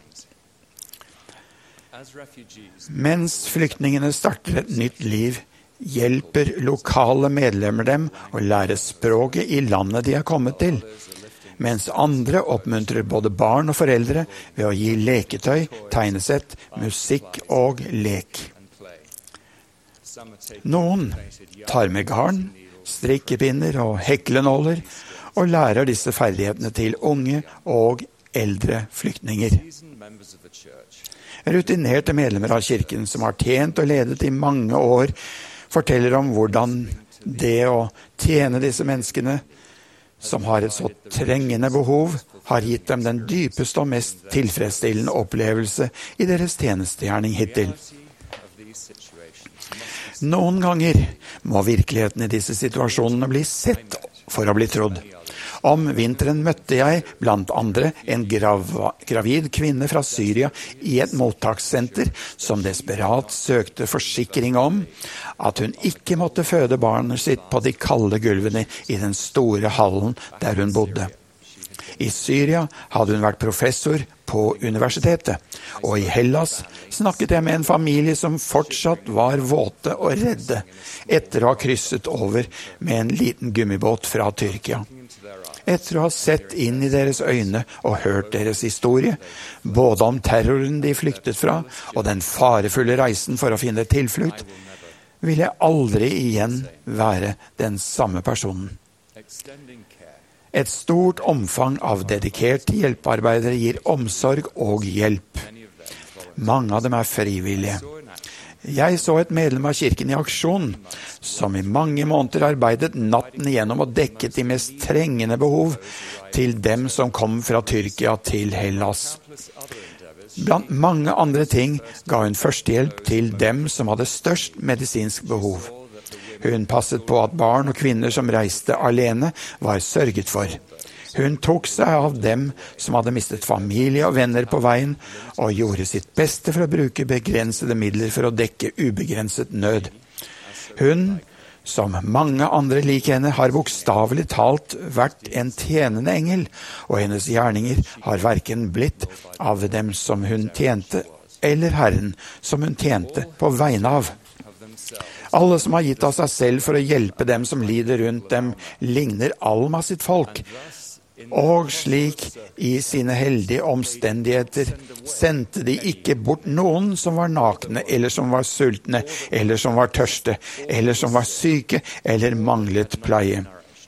S10: Mens flyktningene starter et nytt liv, hjelper lokale medlemmer dem å lære språket i landet de har kommet til, mens andre oppmuntrer både barn og foreldre ved å gi leketøy, tegnesett, musikk og lek. Noen tar med garn, strikkepinner og heklenåler og lærer disse ferdighetene til unge og eldre flyktninger. Rutinerte medlemmer av kirken som har tjent og ledet i mange år, forteller om hvordan det å tjene disse menneskene som har et så trengende behov, har gitt dem den dypeste og mest tilfredsstillende opplevelse i deres tjenestegjerning hittil. Noen ganger må virkeligheten i disse situasjonene bli sett for å bli trodd. Om vinteren møtte jeg, blant andre, en gravid kvinne fra Syria i et mottakssenter som desperat søkte forsikring om at hun ikke måtte føde barnet sitt på de kalde gulvene i den store hallen der hun bodde. I Syria hadde hun vært professor på universitetet, og i Hellas snakket jeg med en familie som fortsatt var våte og redde etter å ha krysset over med en liten gummibåt fra Tyrkia. Etter å ha sett inn i deres øyne og hørt deres historie, både om terroren de flyktet fra og den farefulle reisen for å finne tilflukt, vil jeg aldri igjen være den samme personen. Et stort omfang av dedikerte hjelpearbeidere gir omsorg og hjelp. Mange av dem frivillige. Jeg så et medlem av kirken i aksjon, som i mange måneder arbeidet natten igjennom og dekket de mest trengende behov til dem som kom fra Tyrkia til Hellas. Blant mange andre ting ga hun førstehjelp til dem som hadde størst medisinsk behov. Hun passet på at barn og kvinner som reiste alene var sørget for. Hun tok seg av dem som hadde mistet familie og venner på veien, og gjorde sitt beste for å bruke begrensede midler for å dekke ubegrenset nød. Hun, som mange andre lik henne, har bokstavelig talt vært en tjenende engel, og hennes gjerninger har hverken blitt av dem som hun tjente, eller Herren som hun tjente på vegne av. Alle som har gitt av seg selv for å hjelpe dem som lider rundt dem, ligner Alma sitt folk. Og slik, i sine heldige omstendigheter, sendte de ikke bort noen som var nakne, eller som var sultne, eller som var tørste, eller som var syke, eller manglet pleie.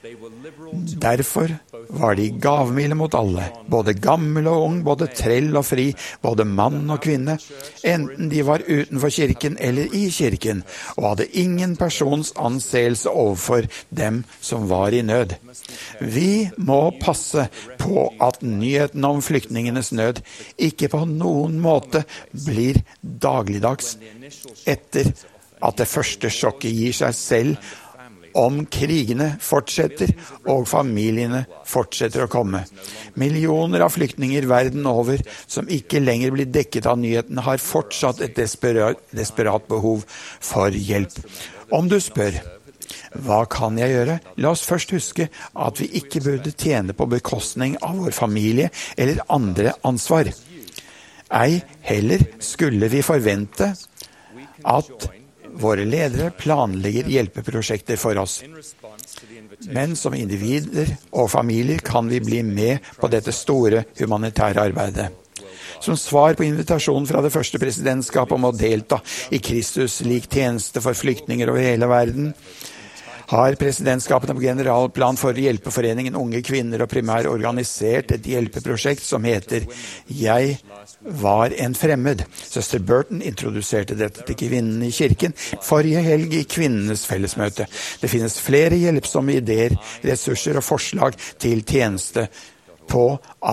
S10: Derfor var de gavmilde mot alle, både gammel og ung, både trell og fri, både mann og kvinne, enten de var utenfor kirken eller i kirken, og hadde ingen persons anseelse overfor dem som var i nød. Vi må passe på at nyheten om flyktningenes nød ikke på noen måte blir dagligdags etter at det første sjokket gir seg selv om krigene fortsetter og familiene fortsetter å komme. Millioner av flyktninger verden over som ikke lenger blir dekket av nyhetene har fortsatt et desperat behov for hjelp. Om du spør, hva kan jeg gjøre? La oss først huske at vi ikke burde tjene på bekostning av vår familie eller andre ansvar. Ei heller skulle vi forvente at våre ledere planlegger hjelpeprosjekter for oss. Men som individer og familier kan vi bli med på dette store humanitære arbeidet. Som svar på invitasjonen fra det første presidentskapet om å delta i Kristus lik tjeneste for flyktninger over hele verden, har presidentskapene på generalplan for hjelpeforeningen Unge Kvinner og Primær organisert et hjelpeprosjekt som heter «Jeg var en fremmed». Søster Burton introduserte dette til kvinnene i kirken forrige helg i kvinnenes fellesmøte. Det finnes flere hjelpsomme ideer, ressurser og forslag til tjeneste på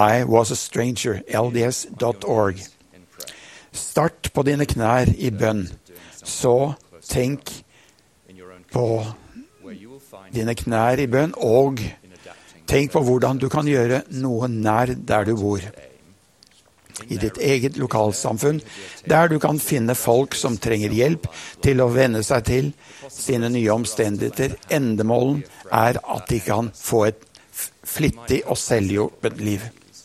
S10: iwasastranger.lds.org. Start på dine knær i bønn, så tenk på dine knær i bønn, og tenk på hvordan du kan gjøre noe nær der du bor. I ditt eget lokalsamfunn, der du kan finne folk som trenger hjelp til å venne seg til sine nye omstendigheter. Endemålen er at de kan få et flittig og selvhjulpent liv.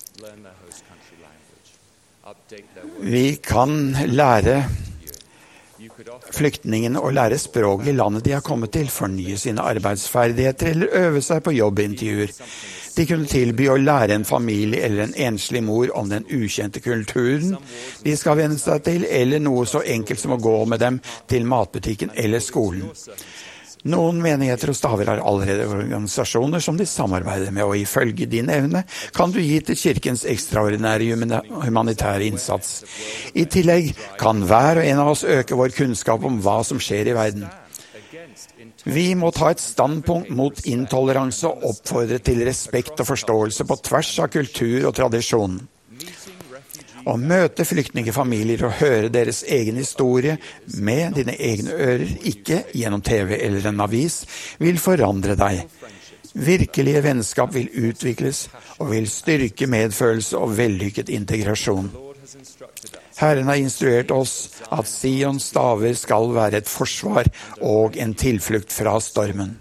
S10: Vi kan lære flyktningene å lære språket i landet de har kommet til, fornye sine arbeidsferdigheter eller øve seg på jobbintervjuer. De kunne tilby å lære en familie eller en enslig mor om den ukjente kulturen de skal venne seg til, eller noe så enkelt som å gå med dem til matbutikken eller skolen. Noen menigheter og staver har allerede organisasjoner som de samarbeider med, og ifølge din evne kan du gi til kirkens ekstraordinære humanitære innsats. I tillegg kan hver og en av oss øke vår kunnskap om hva som skjer i verden. Vi må ta et standpunkt mot intoleranse og oppfordre til respekt og forståelse på tvers av kultur og tradisjon. Å møte flyktningefamilier og høre deres egen historie med dine egne ører, ikke gjennom TV eller en avis, vil forandre deg. Virkelige vennskap vil utvikles og vil styrke medfølelse og vellykket integrasjon. Herren har instruert oss at Sions staver skal være et forsvar og en tilflukt fra stormen.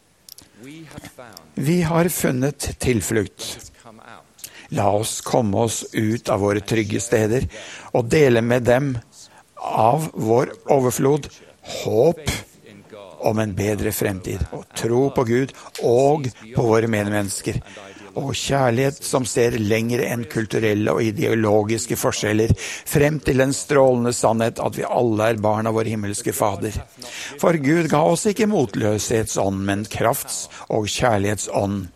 S10: Vi har funnet tilflukt. La oss komme oss ut av våre trygge steder og dele med dem av vår overflod, håp om en bedre fremtid, og tro på Gud og på våre medmennesker, og kjærlighet som ser lenger enn kulturelle og ideologiske forskjeller, frem til den strålende sannhet at vi alle er barn av vår himmelske Fader. For Gud ga oss ikke motløshetsånd, men krafts- og kjærlighetsånd.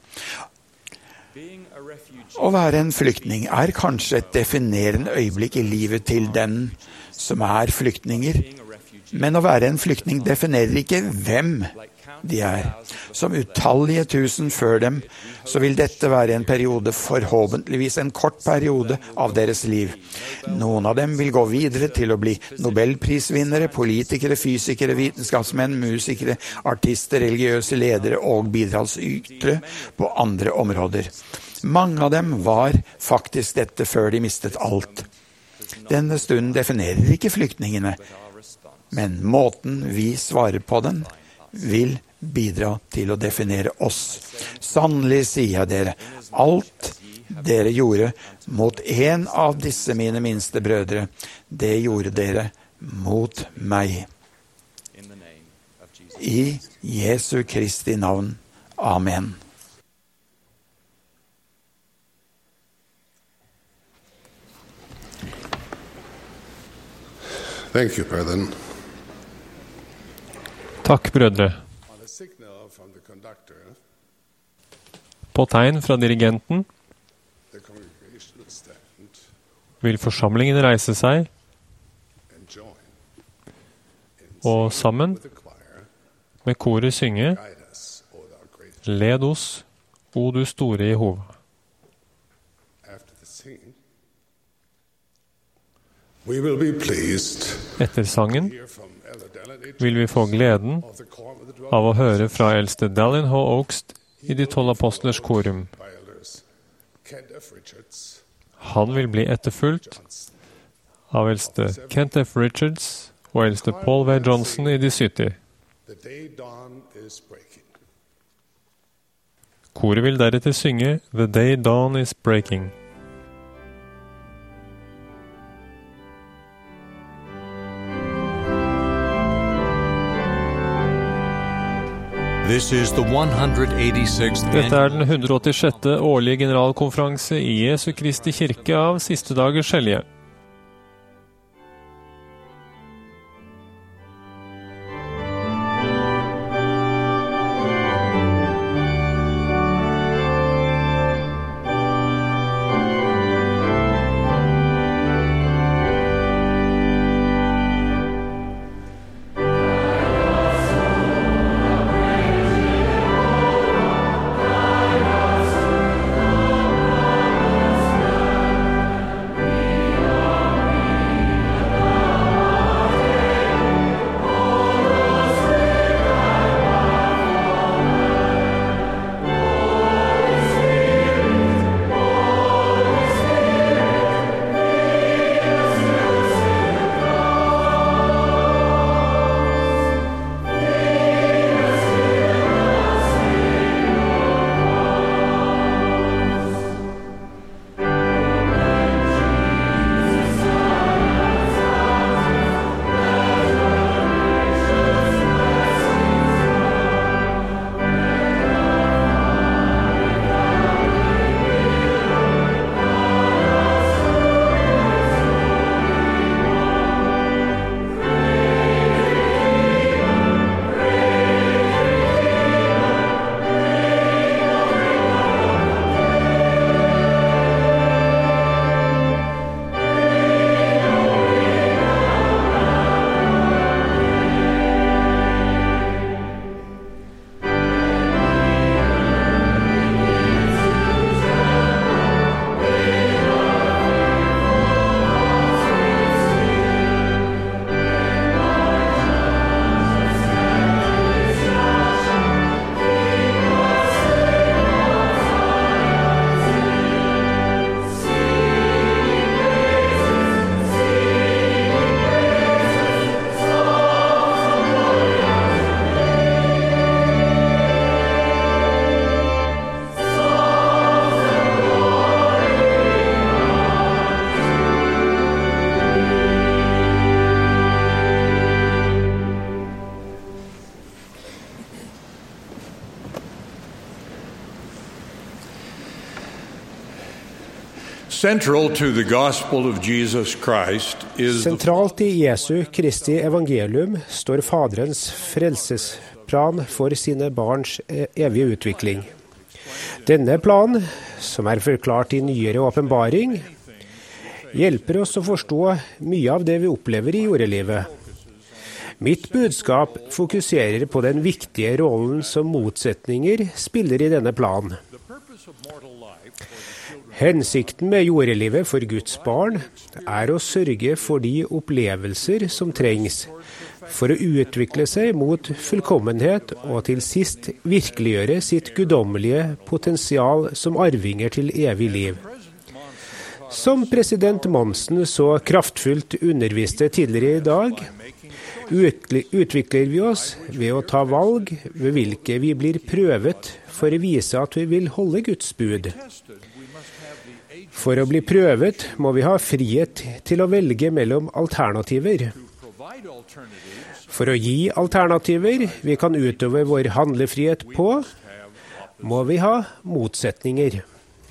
S10: Å være en flyktning er kanskje et definerende øyeblikk i livet til den som er flyktninger, men å være en flyktning definerer ikke hvem de er. Som utallige tusen før dem, så vil dette være en periode, forhåpentligvis en kort periode av deres liv. Noen av dem vil gå videre til å bli Nobelprisvinnere, politikere, fysikere, vitenskapsmenn, musikere, artister, religiøse ledere og bidragsytere på andre områder. Mange av dem var faktisk dette før de mistet alt. Denne stunden definerer ikke flyktningene, men måten vi svarer på den vil bidra til å definere oss. Sannelig sier jeg dere, alt dere gjorde mot en av disse mine minste brødre, det gjorde dere mot meg. I Jesu Kristi navn. Amen.
S3: Thank you, brethren.
S4: Takk, brødre.
S3: On a signal from the conductor,
S4: på tegn fra dirigenten vil forsamlingen reise seg og sammen med koret synge «Led oss, o du store Jehova». Etter sangen vil vi få gleden av å høre fra eldste Dallin H. Oakst i de 12 apostlers korum. Han vil bli etterfulgt av eldste Kent F. Richards og eldste Paul V. Johnson i de 70. Koret vil deretter synge «The Day Dawn is Breaking». Dette den 186. årlige generalkonferanse i Jesu Kristi kirke av siste dagers hellige.
S11: Sentralt i Jesu Kristi evangelium står Faderens frelsesplan for sine barns evige utvikling. Denne plan, som forklart i nyere åpenbaring, hjelper oss å forstå mye av det vi opplever i jordelivet. Mitt budskap fokuserer på den viktige rollen som motsetninger spiller i denne planen. Hensikten med jordelivet for Guds barn å sørge for de opplevelser som trengs for å utvikle seg mot fullkommenhet og til sist virkeliggjøre sitt guddommelige potensial som arvinger til evig liv. Som president Monsen så kraftfullt underviste tidligere i dag, utvikler vi oss ved å ta valg ved hvilke vi blir prøvet for å vise at vi vil holde Guds bud. For å bli prøvet må vi ha frihet til å velge mellom alternativer. For å gi alternativer vi kan utøve vår handlefrihet på, må vi ha motsetninger.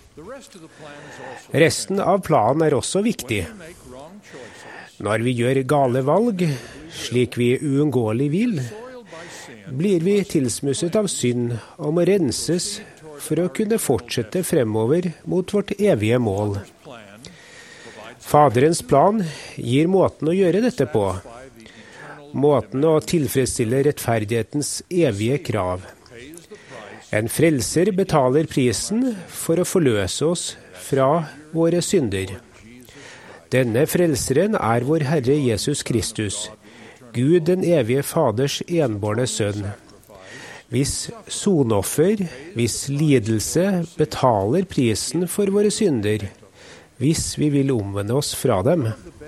S11: Resten av planen også viktig. Når vi gjør gale valg, slik vi uunngåelig vil, blir vi tilsmusset av synd og må renses for å kunne fortsette fremover mot vårt evige mål. Faderens plan gir måten å gjøre dette på. Måten å tilfredsstille rettferdighetens evige krav. En frelser betaler prisen for å forløse oss fra våre synder. Denne frelseren er vår Herre Jesus Kristus, Gud den evige Faders enbårne sønn. Hvis sonoffer, hvis lidelse betaler prisen for våre synder, hvis vi vil omvende oss fra dem.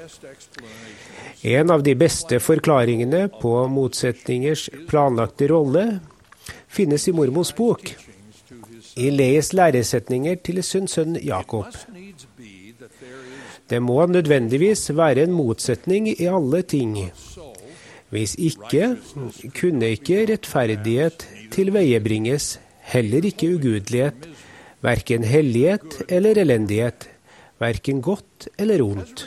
S11: En av de beste forklaringene på motsetningers planlagte rolle finnes i Mormons bok, i Leis læresetninger til sin sønn Jakob. Det må nødvendigvis være en motsetning i alle ting. Hvis ikke, kunne ikke rettferdighet tilveiebringes, heller ikke ugudelighet, hverken hellighet eller elendighet, hverken godt eller ondt.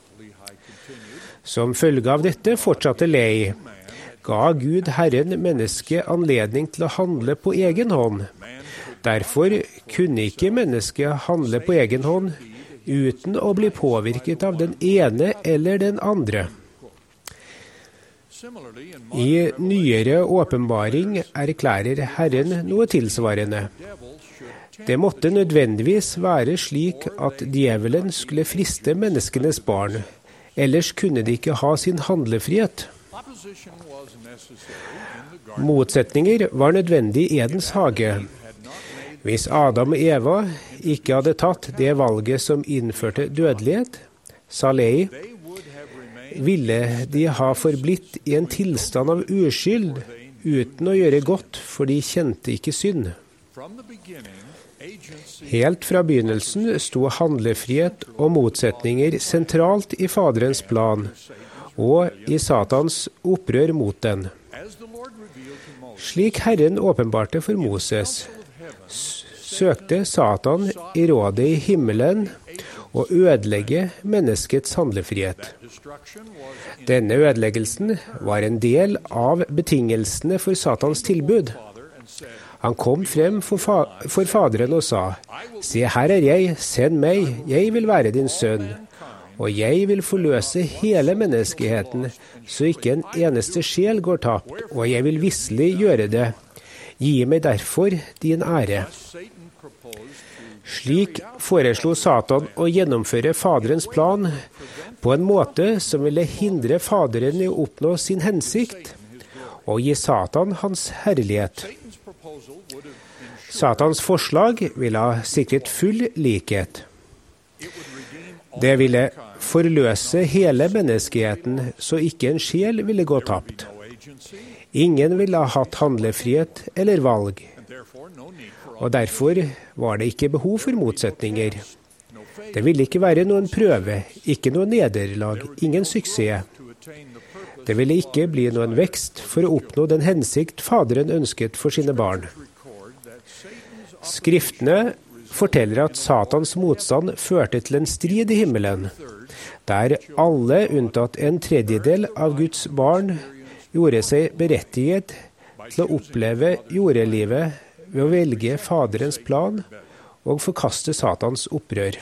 S11: Som følge av dette fortsatte Lei, ga Gud Herren mennesket anledning til å handle på egen hånd. Derfor kunne ikke mennesket handle på egen hånd uten å bli påvirket av den ene eller den andre. I nyere åpenbaring erklærer Herren noe tilsvarende. Det måtte nødvendigvis være slik at djevelen skulle friste menneskenes barn, ellers kunne de ikke ha sin handlefrihet. Motsetninger var nødvendig i Edens hage. Hvis Adam og Eva ikke hadde tatt det valget som innførte dødelighet, sa Lei, ville de ha forblitt i en tilstand av uskyld uten å gjøre godt, for de kjente ikke synd. Helt fra begynnelsen sto handlefrihet og motsetninger sentralt i Faderens plan og i Satans opprør mot den. Slik Herren åpenbarte for Moses, søkte Satan i rådet i himmelen å ødelegge menneskets handlefrihet. Denne ødeleggelsen var en del av betingelsene for Satans tilbud. Han kom frem for Faderen og sa, «Se, her er jeg, send meg, jeg vil være din sønn, og jeg vil forløse hele menneskeheten, så ikke en eneste sjel går tapt, og jeg vil visselig gjøre det. Gi meg derfor din ære.» Slik foreslo Satan å gjennomføre Faderens plan på en måte som ville hindre Faderen i å oppnå sin hensikt, og gi Satan hans herlighet. Satans forslag ville ha sikret full likhet. Det ville forløse hele menneskeheten, så ikke en sjel ville gå tapt. Ingen ville ha hatt handlefrihet eller valg, og derfor var det ikke behov for motsetninger. Det ville ikke være noen prøve, ikke noe nederlag, ingen suksess. Det ville ikke bli noen vekst for å oppnå den hensikt Faderen ønsket for sine barn. Skriftene forteller at Satans motstand førte til en strid i himmelen, der alle unntatt en tredjedel av Guds barn gjorde seg berettiget til å oppleve jordelivet ved å velge Faderens plan og forkaste Satans opprør.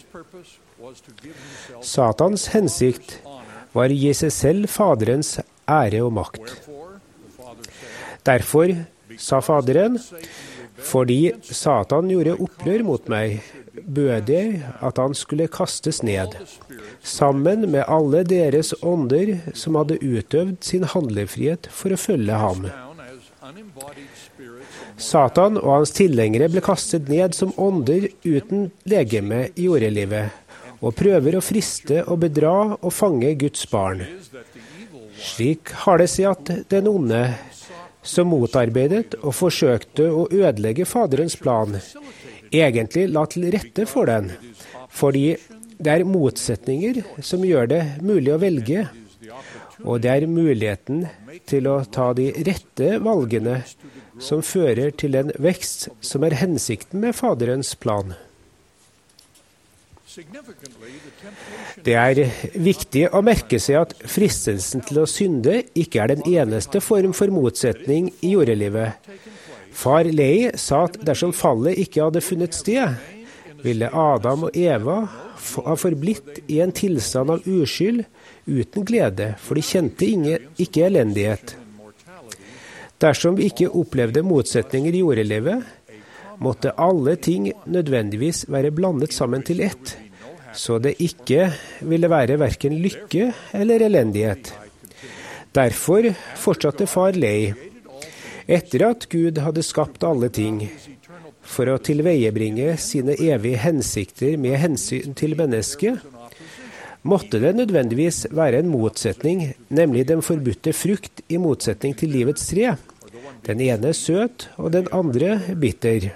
S11: Satans hensikt var å gi seg selv Faderens ære og makt. Derfor sa Faderen, fordi Satan gjorde opprør mot meg, bød jeg at han skulle kastes ned, sammen med alle deres ånder som hadde utøvd sin handlefrihet for å følge ham. Satan og hans tilhengere ble kastet ned som ånder uten legeme i jordelivet, og prøver å friste og bedra og fange Guds barn. Slik har det seg at den onde, som motarbeidet og forsøkte å ødelegge Faderens plan, egentlig la til rette for den, fordi det er motsetninger som gjør det mulig å velge, og det er muligheten til å ta de rette valgene som fører til en vekst som er hensikten med Faderens plan. Det er viktig å merke seg at fristelsen til å synde ikke er den eneste form for motsetning i jordelivet. Far Lehi sa at dersom fallet ikke hadde funnet sted, ville Adam og Eva ha forblitt i en tilstand av uskyld uten glede, for de kjente ikke elendighet. Dersom vi ikke opplevde motsetninger i jordelivet, måtte alle ting nødvendigvis være blandet sammen til ett, så det ikke ville være hverken lykke eller elendighet. Derfor fortsatte far Lehi. Etter at Gud hadde skapt alle ting, for å tilveiebringe sine evige hensikter med hensyn til mennesket, måtte det nødvendigvis være en motsetning, nemlig den forbudte frukt i motsetning til livets tre. Den ene søt, og den andre bitter.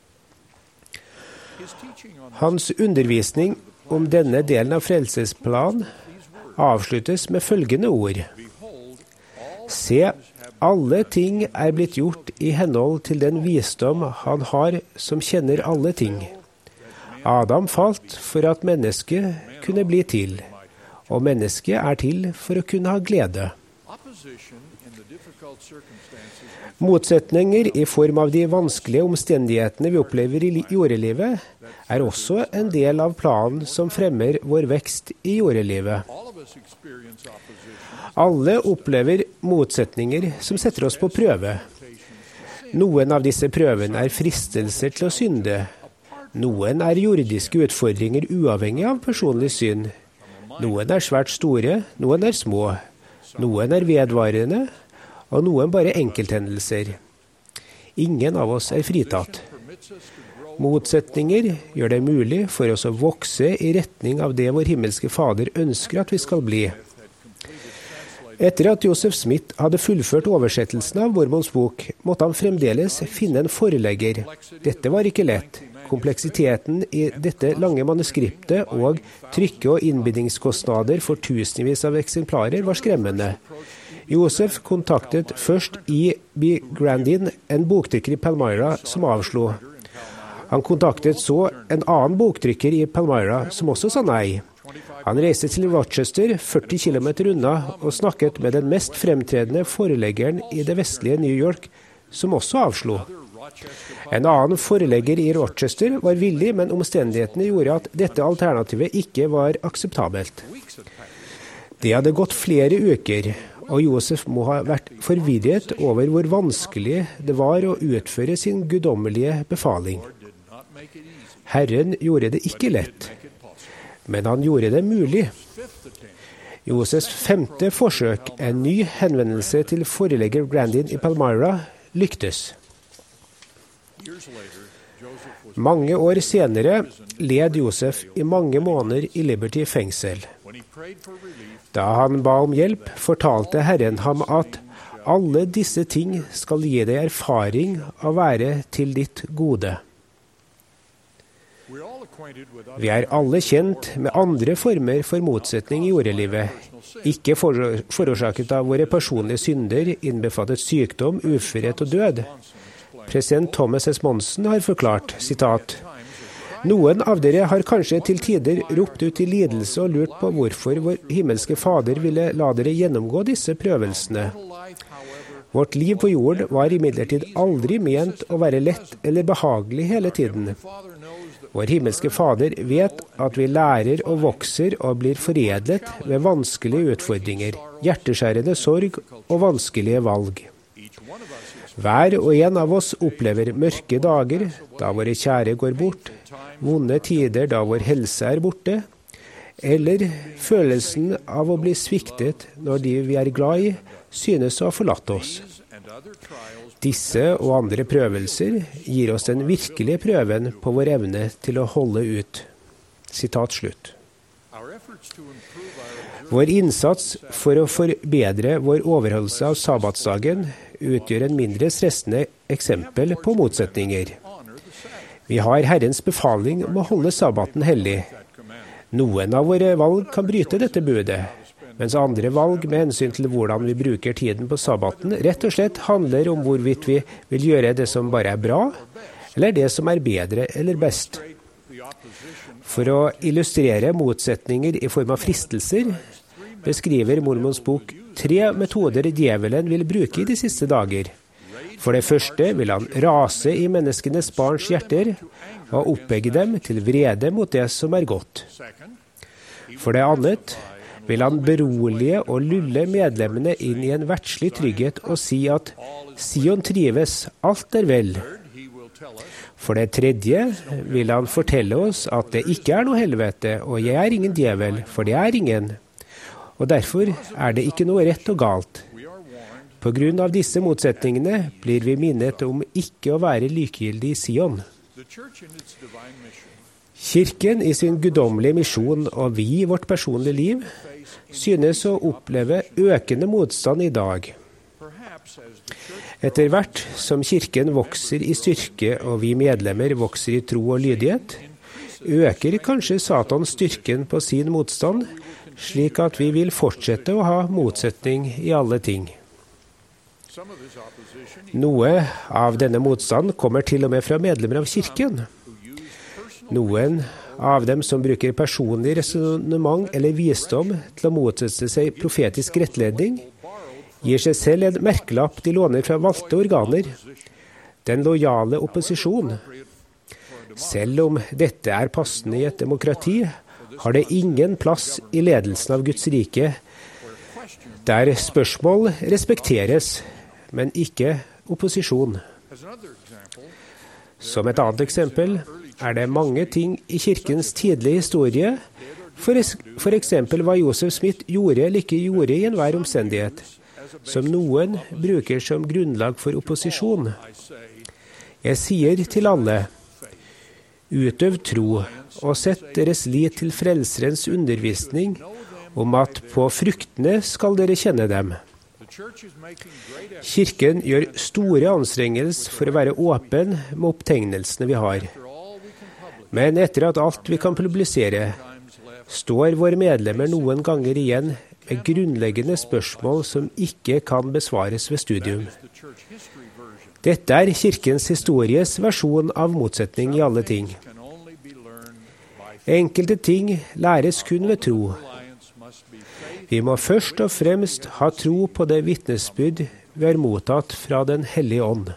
S11: Hans undervisning om denne delen av frelsesplan avsluttes med følgende ord. Se, alle ting er blitt gjort i henhold til den visdom han har som kjenner alle ting. Adam falt for at mennesket kunne bli til, og mennesket er til for å kunne ha glede. Motsetninger i form av de vanskelige omstendighetene vi opplever i jordelivet, er også en del av planen som fremmer vår vekst i jordelivet. Alle opplever motsetninger som setter oss på prøve. Noen av disse prøvene er fristelser til å synde. Noen er jordiske utfordringer uavhengig av personlig syn. Noen er svært store, noen er små. Noen er vedvarende, og noen bare enkelthendelser. Ingen av oss er fritatt. Motsetninger gjør det mulig for oss å vokse i retning av det vår himmelske Fader ønsker at vi skal bli. Etter at Joseph Smith hadde fullført oversettelsen av Mormons bok, måtte han fremdeles finne en forlegger. Dette var ikke lett. Kompleksiteten i dette lange manuskriptet og trykke- og innbindingskostnader for tusenvis av eksemplarer var skremmende. Joseph kontaktet først E.B. Grandin, en boktrykker i Palmyra, som avslo. Han kontaktet så en annen boktrykker i Palmyra, som også sa nei. Han reiste til Rochester, 40 km unna, og snakket med den mest fremtredende foreleggeren i det vestlige New York, som også avslo. En annen forelegger i Rochester var villig, men omstendighetene gjorde at dette alternativet ikke var akseptabelt. Det hadde gått flere uker, og Josef må ha vært forvirret over hvor vanskelig det var å utføre sin guddommelige befaling. Herren gjorde det ikke lett, men han gjorde det mulig. Josefs 5. forsøk, en ny henvendelse til forelegger Grandin i Palmyra, lyktes. Mange år senere led Josef i mange måneder i Liberty fengsel. Da han ba om hjelp, fortalte Herren ham at alle disse ting skal gi deg erfaring av å være til ditt gode. Vi er alle kjent med andre former for motsetning i jordelivet, ikke forårsaket av våre personlige synder, innbefattet sykdom, uførhet og død. President Thomas S. Monson har forklart, sitat, «Noen av dere har kanskje til tider ropt ut i lidelse og lurt på hvorfor vår himmelske Fader ville la dere gjennomgå disse prøvelsene. Vårt liv på jorden var imidlertid aldri ment å være lett eller behagelig hele tiden. Vår himmelske Fader vet at vi lærer og vokser og blir foredlet ved vanskelige utfordringer, hjerteskjærende sorg og vanskelige valg. Hver og en av oss opplever mørke dager da våre kjære går bort, vonde tider da vår helse er borte, eller følelsen av å bli sviktet når de vi er glad i, synes å ha forlatt oss. Disse og andre prøvelser gir oss den virkelige prøven på vår evne til å holde ut. Sitat slutt. Vår innsats for å forbedre vår overholdelse av sabbatsdagen utgjør en mindre stressende eksempel på motsetninger. Vi har Herrens befaling om å holde sabbaten hellig. Noen av våre valg kan bryte dette budet, mens andre valg med hensyn til hvordan vi bruker tiden på sabbaten rett og slett handler om hvorvidt vi vil gjøre det som bare er bra, eller det som er bedre eller best. For å illustrere motsetninger i form av fristelser, beskriver Mormons bok 3 metoder djevelen vil bruke i de siste dager. For det første vil han rase i menneskenes barns hjerter og oppegge dem til vrede mot det som er godt. For det annet vil han berolige og lulle medlemmene inn i en verdslig trygghet og si at Sion trives, alt er vel. For det tredje vil han fortelle oss at det ikke er noe helvete, og jeg er ingen djevel, for det er ingen. Og derfor er det ikke noe rett og galt. På grunn av disse motsetningene blir vi minnet om ikke å være likegyldig i Sion. Kirken i sin guddommelige misjon og vi i vårt personlige liv synes å oppleve økende motstand i dag. Etter hvert som kirken vokser i styrke og vi medlemmer vokser i tro og lydighet, øker kanskje Satans styrken på sin motstand, slik at vi vil fortsette å ha motsetning i alle ting. Noe av denne motstanden kommer til og med fra medlemmer av kirken. Noen av dem som bruker personlig resonemang eller visdom til å motsette seg profetisk rettledning, gir seg selv en merkelapp de låner fra valgte organer, den lojale opposisjon. Selv om dette er passende i et demokrati, har det ingen plass i ledelsen av Guds rike, der spørsmål respekteres, men ikke opposisjon. Som et annet eksempel er det mange ting i kirkens tidlige historie, for eksempel hva Joseph Smith gjorde eller ikke gjorde i enhver omstendighet, som noen bruker som grunnlag for opposisjon. Jeg sier til alle, utøv tro og sett deres lit til Frelserens undervisning om at på fruktene skal dere kjenne dem. Kirken gjør store anstrengelser for å være åpen med opptegnelsene vi har. Men etter at alt vi kan publisere, står våre medlemmer noen ganger igjen med grunnleggende spørsmål som ikke kan besvares ved studium. Dette er kirkens histories versjon av motsetning i alle ting. Enkelte ting læres kun ved tro. Vi må først og fremst ha tro på det vitnesbyrd vi har mottatt fra Den hellige ånd.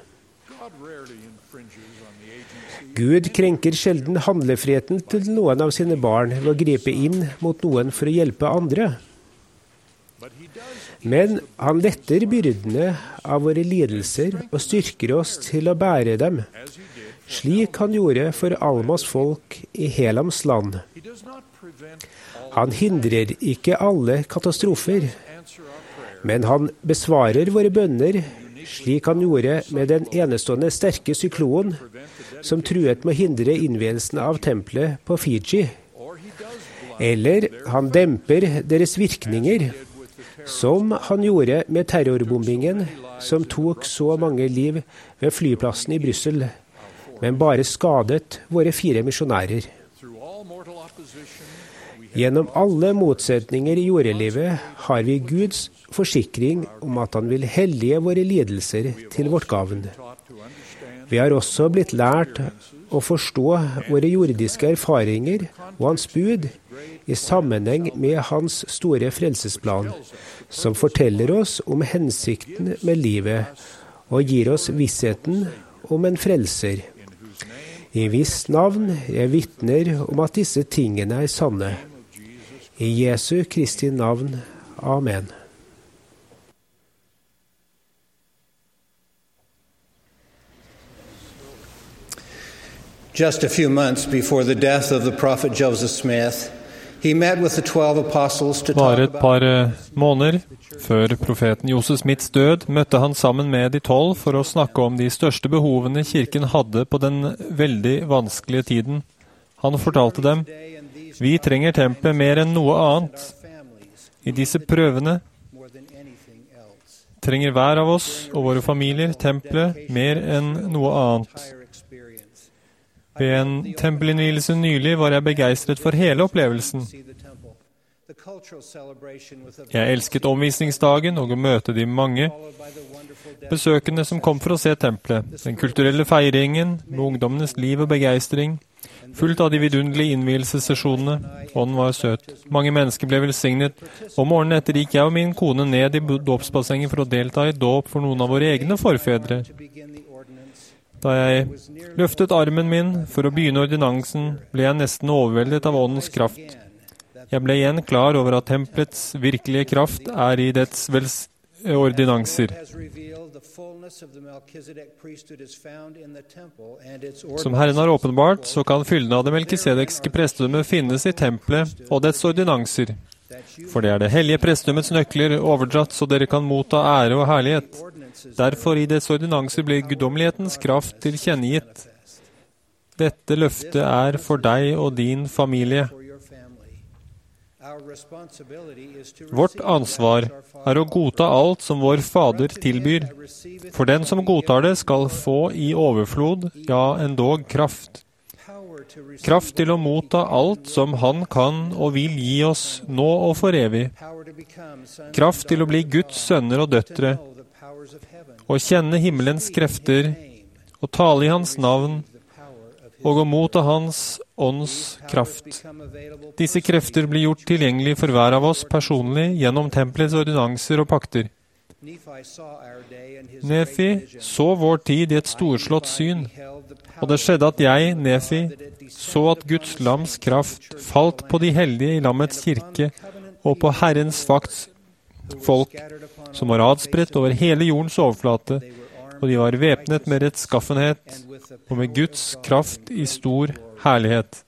S11: Gud krenker sjelden handlefriheten til noen av sine barn ved å gripe inn mot noen for å hjelpe andre. Men han letter byrdene av våre lidelser og styrker oss til å bære dem, slik han gjorde for Almas folk i Helams land. Han hindrer ikke alle katastrofer, men han besvarer våre bønner, slik han gjorde med den enestående sterke syklonen som truet med å hindre innvielsen av tempelet på Fiji. Eller han demper deres virkninger, som han gjorde med terrorbombingen som tok så mange liv ved flyplassen i Brussel, men bare skadet våre 4 misjonærer. Gjennom alle motsetninger i jordelivet har vi Guds forsikring om at han vil hellige våre lidelser til vårt gavn. Vi har også blitt lært å forstå våre jordiske erfaringer og hans bud i sammenheng med hans store frelsesplan, som forteller oss om hensikten med livet og gir oss vissheten om en frelser. I viss navn jeg vitner om at disse tingene er sanne. I Jesu Kristi navn. Amen.
S12: Just a few months before the death of the prophet Joseph Smith, he met with the 12 apostles to talk
S4: Bare et par måneder før profeten Joseph Smiths død møtte han sammen med de 12 for å snakke om de største behovene kirken hadde på den veldig vanskelige tiden. Han fortalte dem, vi trenger tempelet mer enn noe annet. I disse prøvene trenger hver av oss og våre familier tempelet mer enn noe annet. Ved en tempelinnvielse nylig var jeg begeistret for hele opplevelsen. Jeg elsket omvisningsdagen og å møte de mange besøkende som kom for å se tempelet, den kulturelle feiringen med ungdommenes liv og begeistring, fullt av de vidunderlige innvielsessesjonene. Ånden var søt. Mange mennesker ble velsignet, og morgenen etter gikk jeg og min kone ned i dåpsbassenget for å delta i dåp for noen av våre egne forfedre. Da jeg løftet armen min for å begynne ordinansen, ble jeg nesten overveldet av åndens kraft. Jeg ble igjen klar over at templets virkelige kraft er i dets ordinanser. Som Herren har åpenbart, så kan fylden av det melkisedekske prestedømmet finnes i tempelet og dets ordinanser. For det er det hellige prestedømmets nøkler overdratt, så dere kan motta ære og herlighet. Derfor i dets ordinanser blir guddommelighetens kraft tilkjennegitt. Dette løftet er for deg og din familie. Vårt ansvar er å godta alt som vår Fader tilbyr. For den som godtar det, skal få i overflod, ja, endog kraft. Kraft til å motta alt som Han kan og vil gi oss nå og for evig. Kraft til å bli Guds sønner og døtre, og kjenne himmelens krefter, og tale i Hans navn, og å motta Hans ånds kraft. Disse krefter blir gjort tilgjengelig for hver av oss personlig gjennom templets ordinanser og pakter. Nefi så vår tid i et storslått syn, og det skjedde at jeg, Nefi, så at Guds lams kraft falt på de heldige i lammets kirke og på Herrens folk, som var adspredt over hele jordens overflate, og de var væpnet med rettskaffenhet og med Guds kraft i stor herlighet.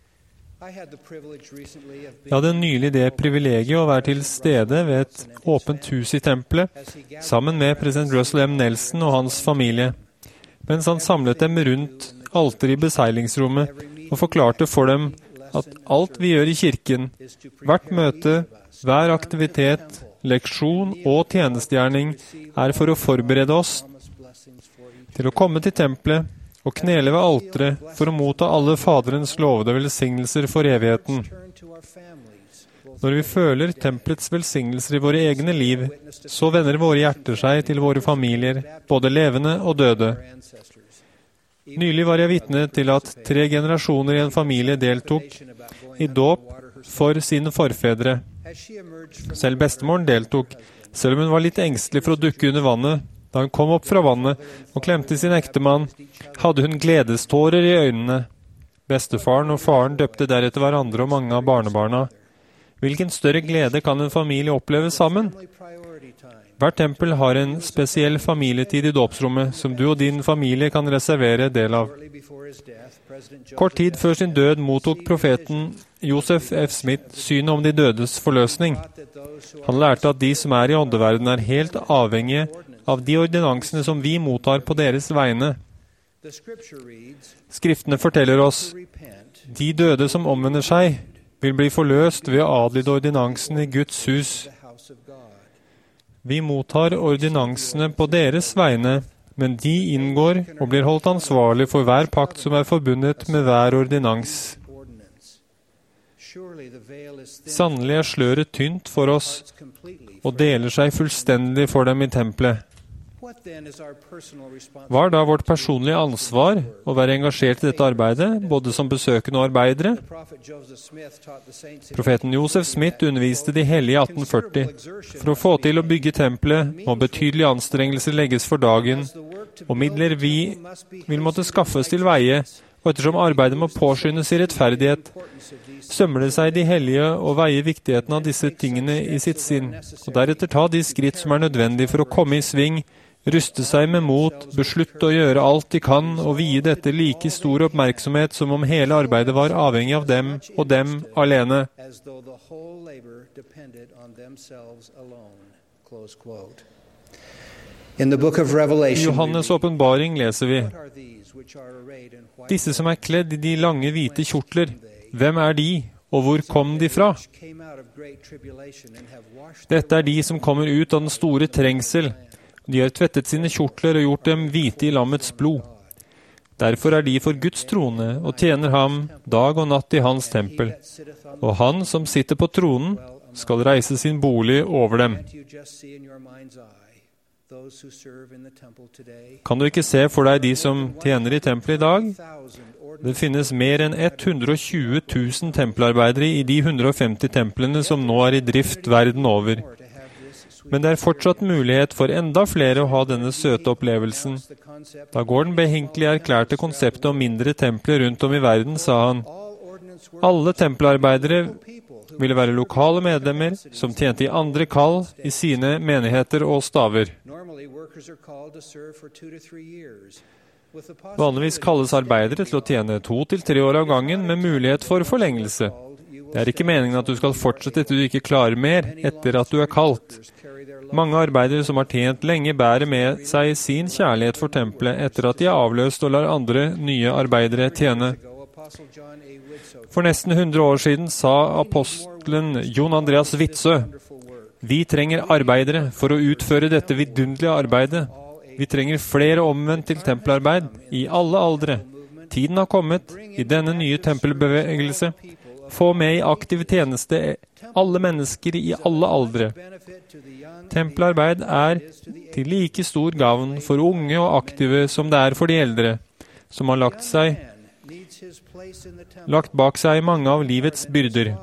S4: Jeg hadde nylig det privilegiet å være til stede ved et åpent hus i tempelet, sammen med president Russell M. Nelson og hans familie, mens han samlet dem rundt alteret i beseilingsrommet og forklarte for dem at alt vi gjør i kirken, hvert møte, hver aktivitet, leksjon og tjenestegjerning, er for å forberede oss til å komme til tempelet og knele ved alteret for å motta alle Faderens lovede velsignelser for evigheten. Når vi føler tempelets velsignelser i våre egne liv, så vender våre hjerter seg til våre familier, både levende og døde. Nylig var jeg vitne til at 3 generasjoner i en familie deltok i dåp for sine forfedre. Selv bestemoren deltok, selv om hun var litt engstelig for å dukke under vannet. Da hun kom opp fra vannet og klemte sin ektemann, hadde hun gledestårer i øynene. Bestefaren og faren døpte deretter hverandre og mange av barnebarna. Hvilken større glede kan en familie oppleve sammen? Hvert tempel har en spesiell familietid i dåpsrommet, som du og din familie kan reservere del av. Kort tid før sin død mottok profeten Joseph F. Smith synet om de dødes forløsning. Han lærte at de som er i åndeverden er helt avhengige av de ordinansene som vi mottar på deres vegne. Skriftene forteller oss, de døde som omvender seg, vil bli forløst ved å adlyde ordinansen i Guds hus. Vi mottar ordinansene på deres vegne, men de inngår og blir holdt ansvarlig for hver pakt som er forbundet med hver ordinans. Sannelig er sløret tynt for oss, og deler seg fullstendig for dem i tempelet. Hva er da vårt personlige ansvar å være engasjert i dette arbeidet, både som besøkende og arbeidere? Profeten Joseph Smith underviste de hellige i 1840. For å få til å bygge tempelet må betydelige anstrengelser legges for dagen, og midler vi vil måtte skaffes til veie, og ettersom arbeidet må påskyndes i rettferdighet, sømmer det seg de hellige å veie viktigheten av disse tingene i sitt sinn, og deretter ta de skritt som er nødvendige for å komme i sving, ruste seg med mot, beslutte å gjøre alt de kan og vie dette like stor oppmerksomhet som om hele arbeidet var avhengig av dem og dem alene. I Johannes åpenbaring leser vi: Disse som er kledd i de lange hvite kjortler, hvem er de, og hvor kom de fra? Dette er de som kommer ut av den store trengsel. De har tvettet sine kjortler og gjort dem hvite i lammets blod. Derfor er de for Guds trone og tjener ham dag og natt i hans tempel. Og han som sitter på tronen skal reise sin bolig over dem. Kan du ikke se for deg de som tjener i tempelet i dag? Det finnes mer enn 120 000 tempelarbeidere i de 150 templene som nå er i drift verden over. Men det er fortsatt mulighet for enda flere å ha denne søte opplevelsen. Da Gordon behinkelig erklærte konseptet om mindre templer rundt om i verden, sa han: alle tempelarbeidere ville være lokale medlemmer som tjente i andre kall i sine menigheter og staver. Vanligvis kalles arbeidere til å tjene 2 til 3 år av gangen med mulighet for forlengelse. Det er ikke meningen at du skal fortsette til du ikke klarer mer etter at du er kalt. Mange arbeidere som har tjent lenge bærer med seg sin kjærlighet for tempelet etter at de er avløst og lar andre nye arbeidere tjene. For nesten 100 år siden sa apostelen Jon Andreas Witzøe: vi trenger arbeidere for å utføre dette vidunderlige arbeidet. Vi trenger flere omvendt til tempelarbeid i alle aldre. Tiden har kommet i denne nye tempelbevegelse. Få med i aktiv tjeneste alle mennesker i alle aldre. Tempelarbeid er til like stor gavn for unge og aktive som det er for de eldre, som har lagt bak seg mange av livets byrder.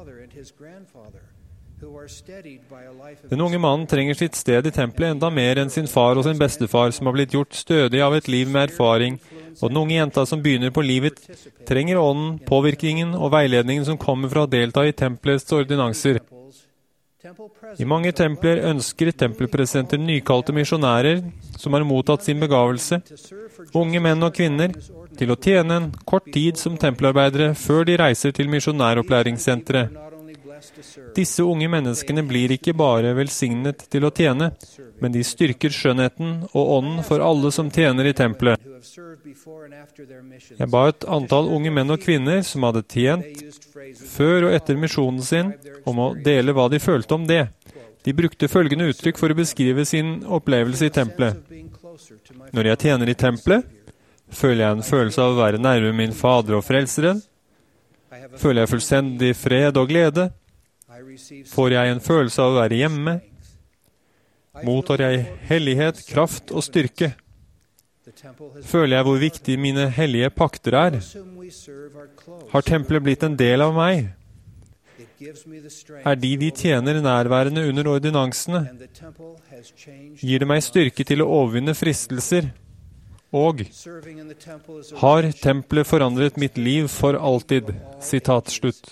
S4: Den unge mannen trenger sitt sted i tempelet enda mer enn sin far og sin bestefar, som har blitt gjort stødig av et liv med erfaring, og den unge jenta som begynner på livet, trenger ånden, påvirkningen og veiledningen som kommer fra å delta i tempelets ordinanser. I mange templer ønsker tempelpresidenter nykalte misjonærer som har mottatt sin begavelse, unge menn og kvinner, til å tjene en kort tid som tempelarbeidere før de reiser til misjonæropplæringssenteret. Disse unge menneskene blir ikke bare velsignet til å tjene, men de styrker skjønnheten og ånden for alle som tjener i tempelet. Jeg ba et antall unge menn og kvinner som hadde tjent før og etter misjonen sin, om å dele hva de følte om det. De brukte følgende uttrykk for å beskrive sin opplevelse i tempelet. Når jeg tjener i tempelet, føler jeg en følelse av å være nærme min Fader og Frelseren. Føler jeg fullstendig fred og glede. Får jeg en følelse av å være hjemme. Mottar jeg hellighet, kraft og styrke. Føler jeg hvor viktig mine hellige pakter er. Har tempelet blitt en del av meg? Er de vi tjener nærværende under ordinansene? Gir det meg styrke til å overvinne fristelser? Og har tempelet forandret mitt liv for alltid? Sitat slutt.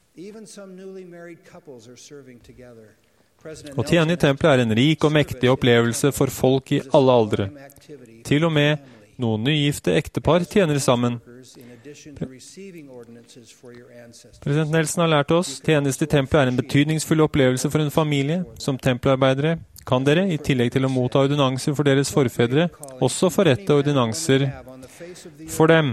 S4: Å tjene i tempelet er en rik og mektig opplevelse for folk i alle aldre. Til og med noen nygifte ektepar tjener sammen. President Nelson har lært oss, tjeneste i tempelet er en betydningsfull opplevelse for en familie. Som tempelarbeidere kan dere, i tillegg til å motta ordinanser for deres forfedre, også forrette ordinanser for dem.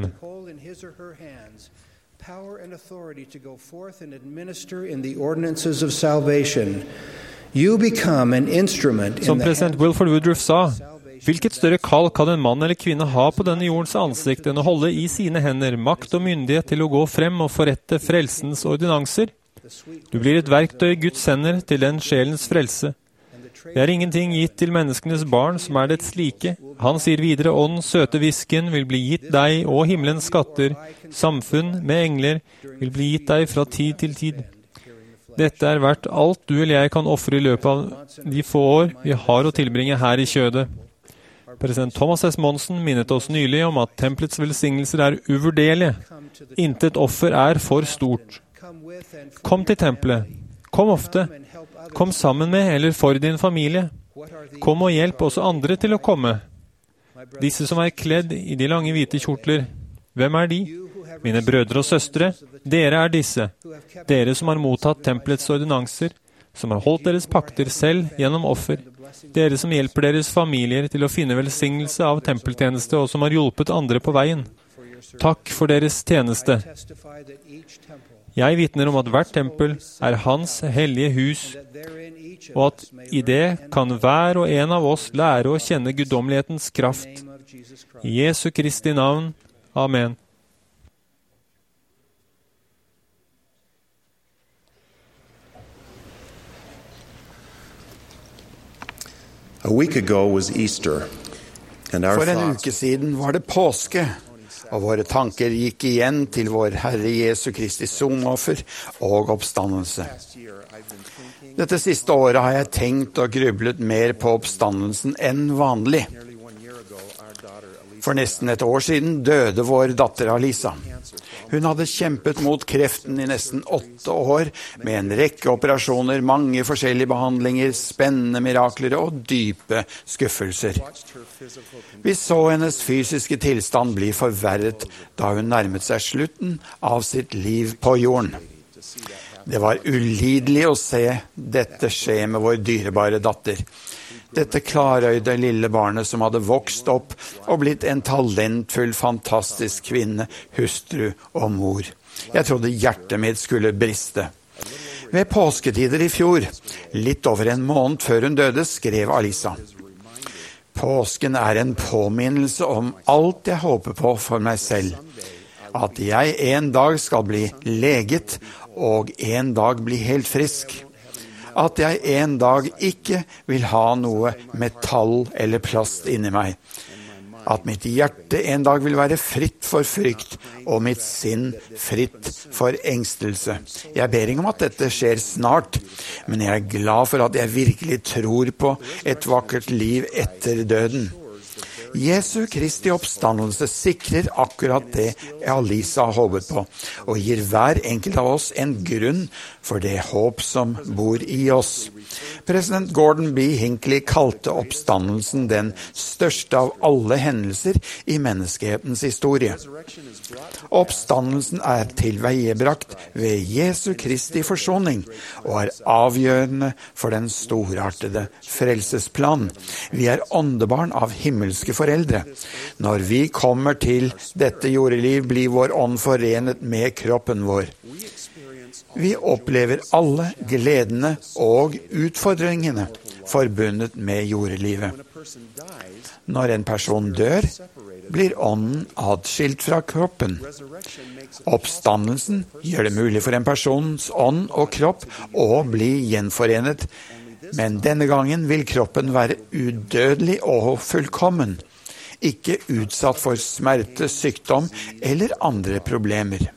S4: Som president Wilford Woodruff sa, hvilket større kall kan en mann eller kvinne ha på denne jordens ansikt enn å holde i sine hender makt og myndighet til å gå frem og forrette frelsens ordinanser? Du blir et verktøy i Guds hender til den sjelens frelse. Det er ingenting gitt til menneskenes barn som er dets like. Han sier videre, åndens søte visken vil bli gitt deg, og himmelens skatter, samfunn med engler, vil bli gitt deg fra tid til tid. Dette er verdt alt du eller jeg kan offre i løpet av de få år vi har å tilbringe her i kjødet. President Thomas S. Monson minnet oss nylig om at tempelets velsignelser er uvurderlige. Intet offer er for stort. Kom til tempelet. Kom ofte. Kom sammen med eller for din familie. Kom og hjelp også andre til å komme. Disse som er kledd i de lange hvite kjortler. Hvem er de? Mine brødre og søstre, dere er disse. Dere som har mottatt tempelets ordinanser, som har holdt deres pakter selv gjennom offer. Dere som hjelper deres familier til å finne velsignelse av tempeltjeneste og som har hjulpet andre på veien. Takk for deres tjeneste. Jeg vitner om at hvert tempel er hans hellige hus, og at i det kan hver og en av oss lære å kjenne guddommelighetens kraft. I Jesu Kristi navn. Amen.
S3: A week ago was Easter, and our
S10: For en
S3: thoughts
S10: uke siden var det påske, og våre tanker gikk igjen til vår Herre Jesu Kristi sonoffer og oppstandelse. Dette siste året har jeg tenkt og grublet mer på oppstandelsen enn vanlig. For nesten et år siden døde vår datter Alisa. Hun hadde kjempet mot kreften i nesten 8 år, med en rekke operasjoner, mange forskjellige behandlinger, spennende mirakler og dype skuffelser. Vi så hennes fysiske tilstand bli forverret da hun nærmet seg slutten av sitt liv på jorden. Det var ulidelig å se dette skje med vår dyrebare datter. Dette klarøyde lille barnet som hadde vokst opp og blitt en talentfull, fantastisk kvinne, hustru og mor. Jeg trodde hjertet mitt skulle briste. Ved påsketider i fjor, litt over en måned før hun døde, skrev Alisa: Påsken er en påminnelse om alt jeg håper på for meg selv. At jeg en dag skal bli leget og en dag bli helt frisk. At jeg en dag ikke vil ha noe metall eller plast inni meg. At mitt hjerte en dag vil være fritt for frykt, og mitt sinn fritt for engstelse. Jeg ber ikke om at dette skjer snart, men jeg er glad for at jeg virkelig tror på et vakkert liv etter døden. Jesu Kristi oppstandelse sikrer akkurat det Alisa håpet på, og gir hver enkelt av oss en grunn for det håp som bor i oss. President Gordon B. Hinckley kalte oppstandelsen den største av alle hendelser i menneskehetens historie. Oppstandelsen er tilveiebrakt ved Jesu Kristi forsoning, og er avgjørende for den storartede frelsesplan. Vi er åndebarn av himmelske foreldre. Når vi kommer til dette jordeliv, blir vår ånd forenet med kroppen vår. Vi opplever alle gledene og utfordringene forbundet med jordelivet. Når en person dør, blir ånden adskilt fra kroppen. Oppstandelsen gjør det mulig for en persons ånd og kropp å bli gjenforenet, men denne gangen vil kroppen være udødelig og fullkommen, ikke utsatt for smerte, sykdom eller andre problemer.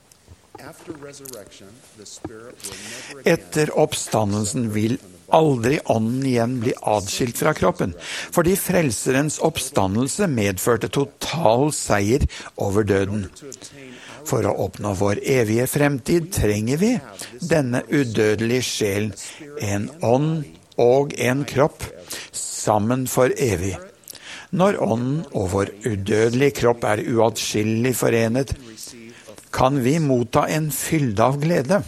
S10: Etter oppstandelsen vil aldri ånden igjen bli adskilt fra kroppen, fordi frelserens oppstandelse medførte total seier over døden. For å oppnå vår evige fremtid trenger vi denne udødelige sjelen, en ånd og en kropp, sammen for evig. Når ånden og vår udødelige kropp er uatskillelig forenet, kan vi motta en fylde av glede.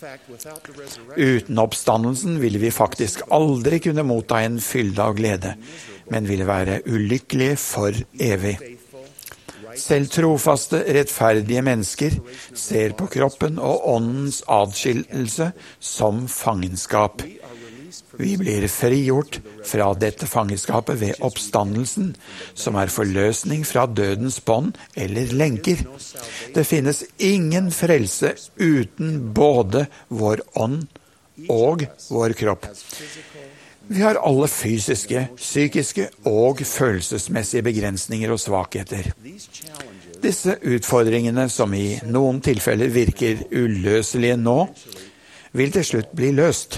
S10: Uten oppstandelsen ville vi faktisk aldri kunne motta en fylde av glede, men ville være ulykkelige for evig. Selv trofaste, rettferdige mennesker ser på kroppen og åndens adskillelse som fangenskap. Vi blir frigjort fra dette fangenskapet ved oppstandelsen, som er forløsning fra dødens bånd eller lenker. Det finnes ingen frelse uten både vår ånd og vår kropp. Vi har alle fysiske, psykiske og følelsesmessige begrensninger og svakheter. Disse utfordringene, som i noen tilfeller virker uløselige nå, vil til slutt bli løst.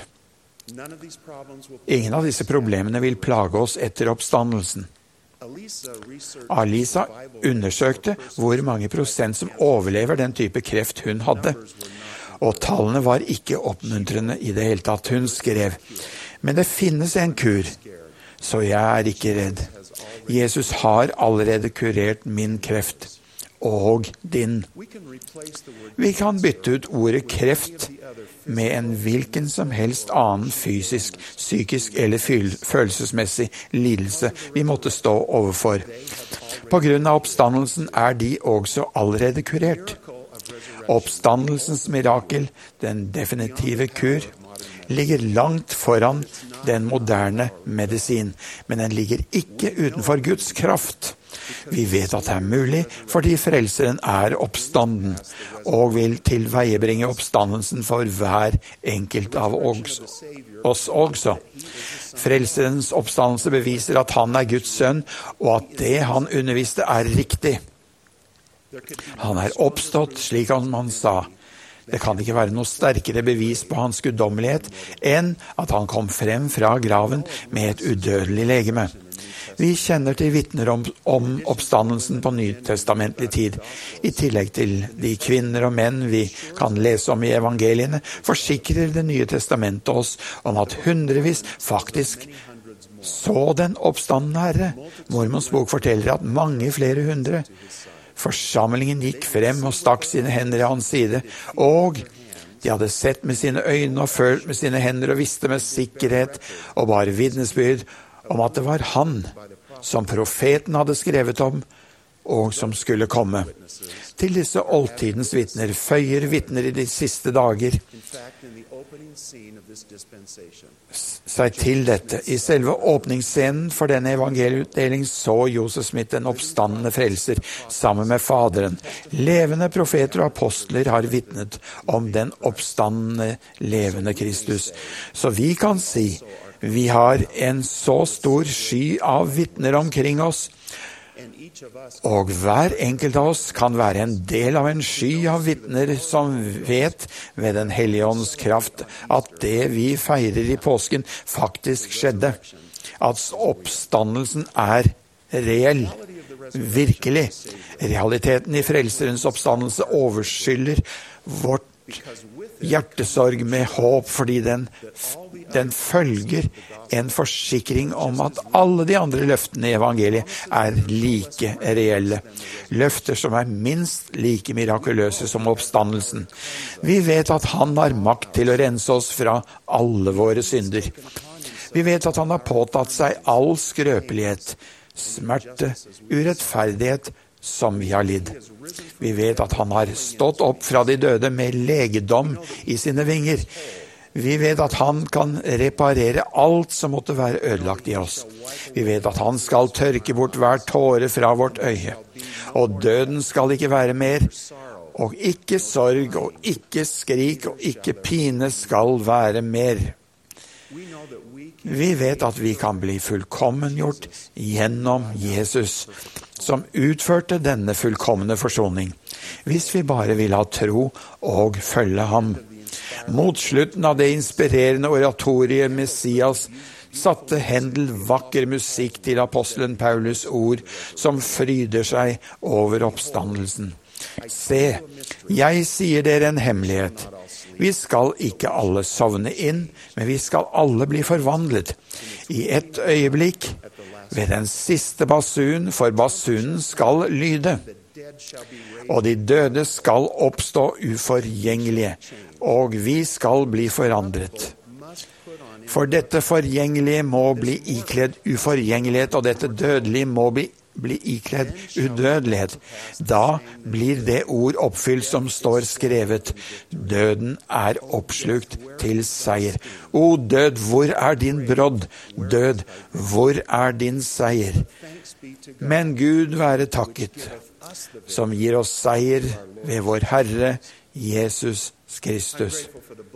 S10: Ingen av disse problemene vil plage oss etter oppstandelsen. Alisa undersøkte hvor mange prosent som overlever den type kreft hun hadde. Og tallene var ikke oppmuntrende i det hele tatt. Hun skrev: Men det finnes en kur, så jeg er ikke redd. Jesus har allerede kurert min kreft. Og din. Vi kan bytte ut ordet kreft med en hvilken som helst annen fysisk, psykisk eller følelsesmessig lidelse vi måtte stå overfor. På grunn av oppstandelsen er de også allerede kurert. Oppstandelsens mirakel, den definitive kur, ligger langt foran den moderne medisin, men den ligger ikke utenfor Guds kraft. Vi vet at det er mulig, fordi frelseren er oppstanden, og vil tilveiebringe oppstandelsen for hver enkelt av oss også. Frelserens oppstandelse beviser at han er Guds sønn, og at det han underviste er riktig. Han er oppstått slik som han sa. Det kan ikke være noe sterkere bevis på hans guddommelighet enn at han kom frem fra graven med et udødelig legeme. Vi kjenner til vitner om oppstandelsen på nytestamentlig tid. I tillegg til de kvinner og menn vi kan lese om i evangeliene, forsikrer Det nye testamentet oss om at hundrevis faktisk så den oppstandende Herre. Mormons bok forteller at mange flere hundre. Forsamlingen gikk frem og stakk sine hender i hans side, og de hadde sett med sine øyne og følt med sine hender og visste med sikkerhet og bar vitnesbyrd om at det var han som profeten hadde skrevet om, og som skulle komme. Til disse oldtidens vitner føyer vitner i de siste dager seg til dette. I selve åpningsscenen for denne evangelieutdeling så Joseph Smith den oppstandende frelser sammen med Faderen. Levende profeter og apostler har vitnet om den oppstandende levende Kristus. Så vi kan si vi har en så stor sky av vitner omkring oss, og hver enkelt av oss kan være en del av en sky av vitner som vet ved den hellige ånds kraft at det vi feirer i påsken faktisk skjedde. At oppstandelsen er reell, virkelig. Realiteten i frelserens oppstandelse overskyller vårt hjertesorg med håp, fordi den følger en forsikring om at alle de andre løftene i evangeliet er like reelle. Løfter som er minst like mirakuløse som oppstandelsen. Vi vet at han har makt til å rense oss fra alle våre synder. Vi vet at han har påtatt seg all skrøpelighet, smerte, urettferdighet, som vi har lidd. Vi vet at han har stått opp fra de døde med legedom i sine vinger. Vi vet at han kan reparere alt som måtte være ødelagt i oss. Vi vet at han skal tørke bort hver tåre fra vårt øye. Og døden skal ikke være mer, og ikke sorg, og ikke skrik, og ikke pine skal være mer. Vi vet at vi kan bli fullkommengjort gjennom Jesus, som utførte denne fullkomne forsoning, hvis vi bare vil ha tro og følge ham. Mot slutten av det inspirerende oratoriet Messias satte Händel vakker musikk til apostelen Paulus ord, som fryder seg over oppstandelsen. Se, jeg sier dere en hemmelighet. Vi skal ikke alle sovne inn, men vi skal alle bli forvandlet. I ett øyeblikk, ved den siste basun, for basunen skal lyde. Og de døde skal oppstå uforgjengelige, og vi skal bli forandret. For dette forgjengelige må bli ikledd uforgjengelighet, og dette dødelige må bli ikledd udødelighet. Da blir det ord oppfylt som står skrevet. Døden er oppslukt til seier. O død, hvor er din brodd? Død, hvor er din seier? Men Gud være takket, som gir oss seier ved vår Herre Jesus Kristus.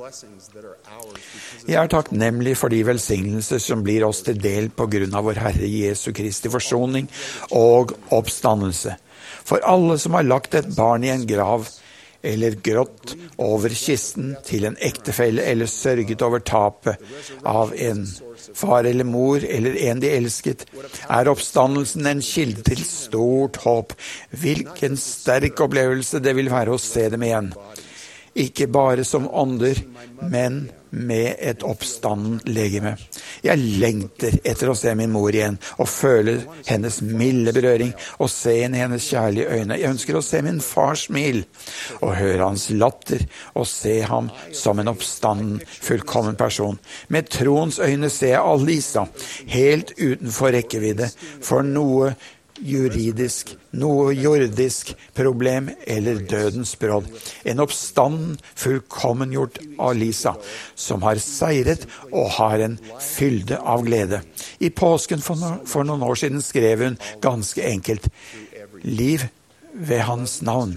S10: Jeg er takknemlig for de velsignelser som blir oss til del på grunn av vår Herre Jesu Kristi forsoning og oppstandelse. For alle som har lagt et barn i en grav, eller grått over kisten til en ektefelle, eller sørget over tapet av en far eller mor, eller en de elsket, er oppstandelsen en kilde til stort håp. Hvilken sterk opplevelse det vil være å se dem igjen. Ikke bare som ånder, men med et oppstandent legeme. Jeg lengter etter å se min mor igjen, og føle hennes milde berøring, og se inn i hennes kjærlige øyne. Jeg ønsker å se min fars smil, og høre hans latter, og se ham som en oppstanden, fullkommen person. Med troens øyne ser jeg Alisa, helt utenfor rekkevidde, for noe juridisk, noe jordisk problem eller dødens brodd. En oppstanden fullkommengjort av Lisa, som har seiret og har en fylde av glede. I påsken for noen år siden skrev hun ganske enkelt: liv ved hans navn.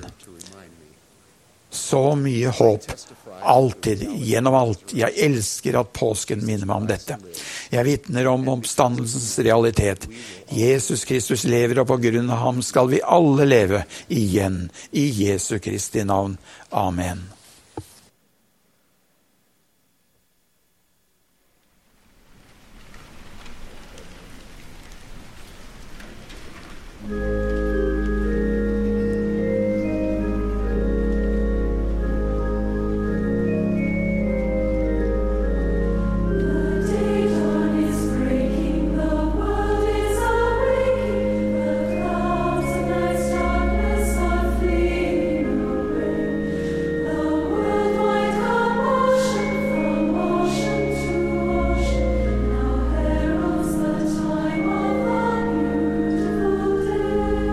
S10: Så mye håp, alltid, gjennom alt. Jeg elsker at påsken minner meg om dette. Jeg vitner om oppstandelsens realitet. Jesus Kristus lever, og på grunn av ham skal vi alle leve igjen. I Jesu Kristi navn. Amen.
S13: Day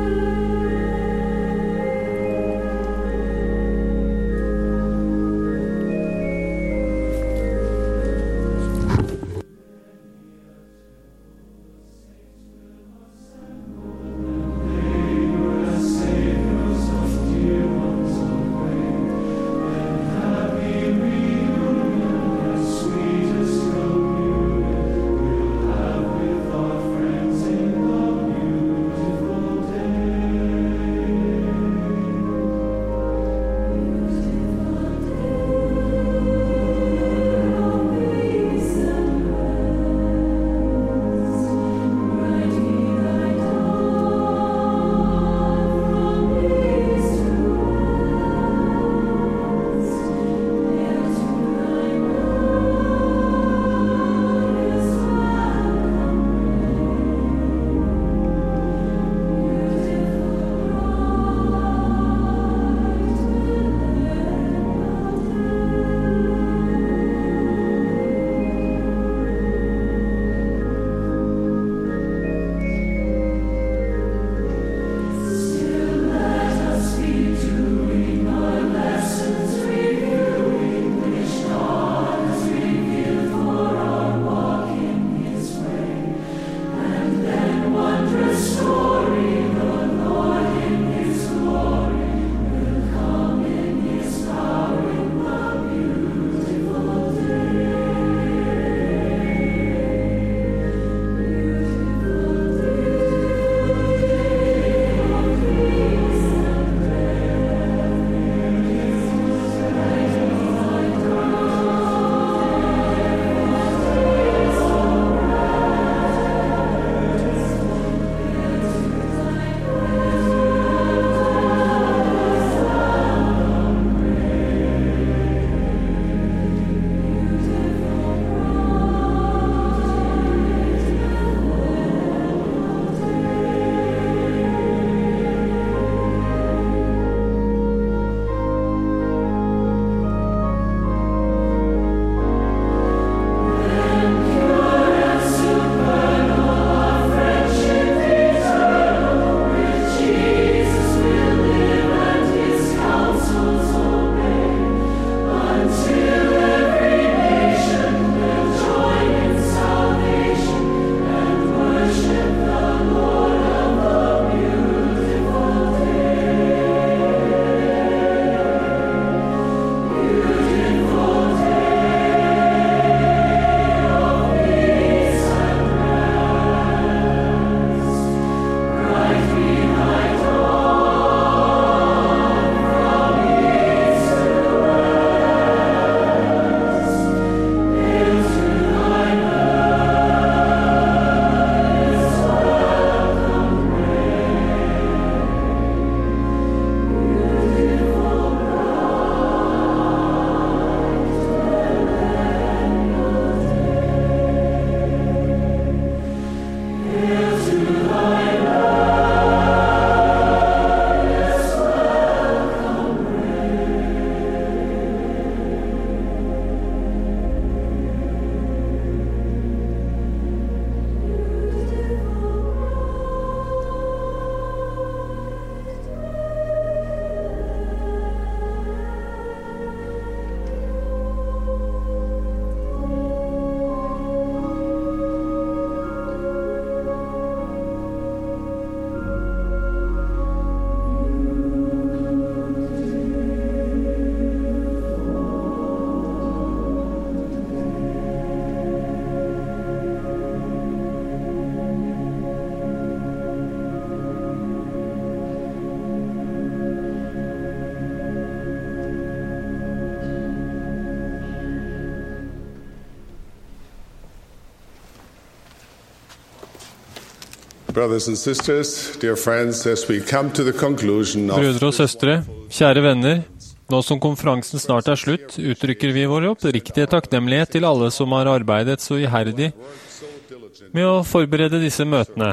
S3: Brothers and sisters, dear friends, as we come to the conclusion of
S4: Brødre og søstre, kjære venner, nå som konferansen snart er slutt, uttrykker vi vår oppriktige takknemlighet til alle som har arbeidet så iherdig med å forberede disse møtene.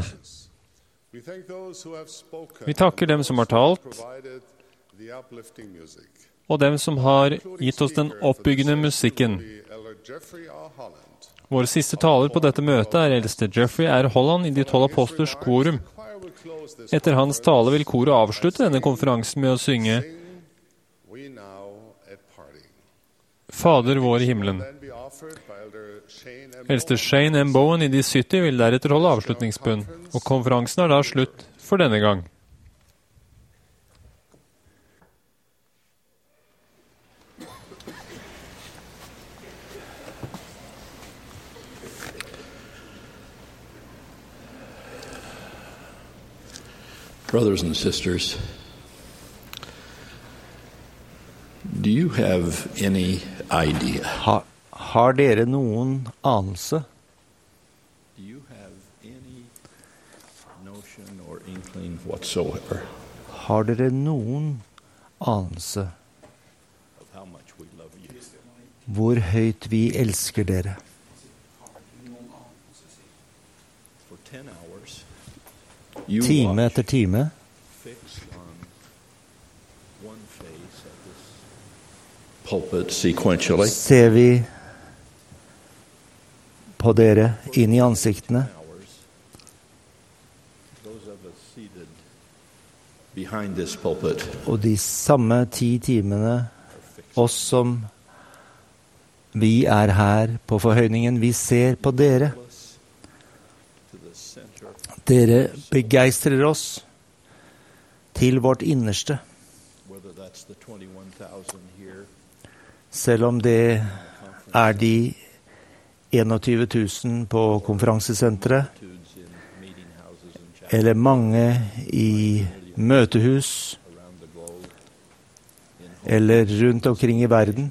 S4: Vi takker dem som har talt, og dem som har gitt oss den oppbyggende musikken. Vår siste taler på dette møtet er eldste Jeffrey R. Holland i De 12 Apostlers korum. Etter hans tale vil koret avslutte denne konferansen med å synge Fader vår i himmelen. Eldste Shane M. Bowen i De 70 vil deretter holde avslutningsbønn, og konferansen er da slutt for denne gang.
S13: Brothers and sisters, do you have any idea?
S6: Har dere noen anelse?
S13: Do you have any notion or inkling whatsoever?
S6: Har dere noen anelse
S13: of how much we love you?
S6: Hvor høyt vi elsker dere?
S13: For 10 hours,
S6: time etter time ser vi på dere inn i ansiktene. Og de samme 10 timene, oss som vi er her på forhøyningen, vi ser på dere. Dere begeistrer oss til vårt innerste. Selv om det er de 21 000 på konferansesenteret, eller mange i møtehus, eller rundt omkring i verden,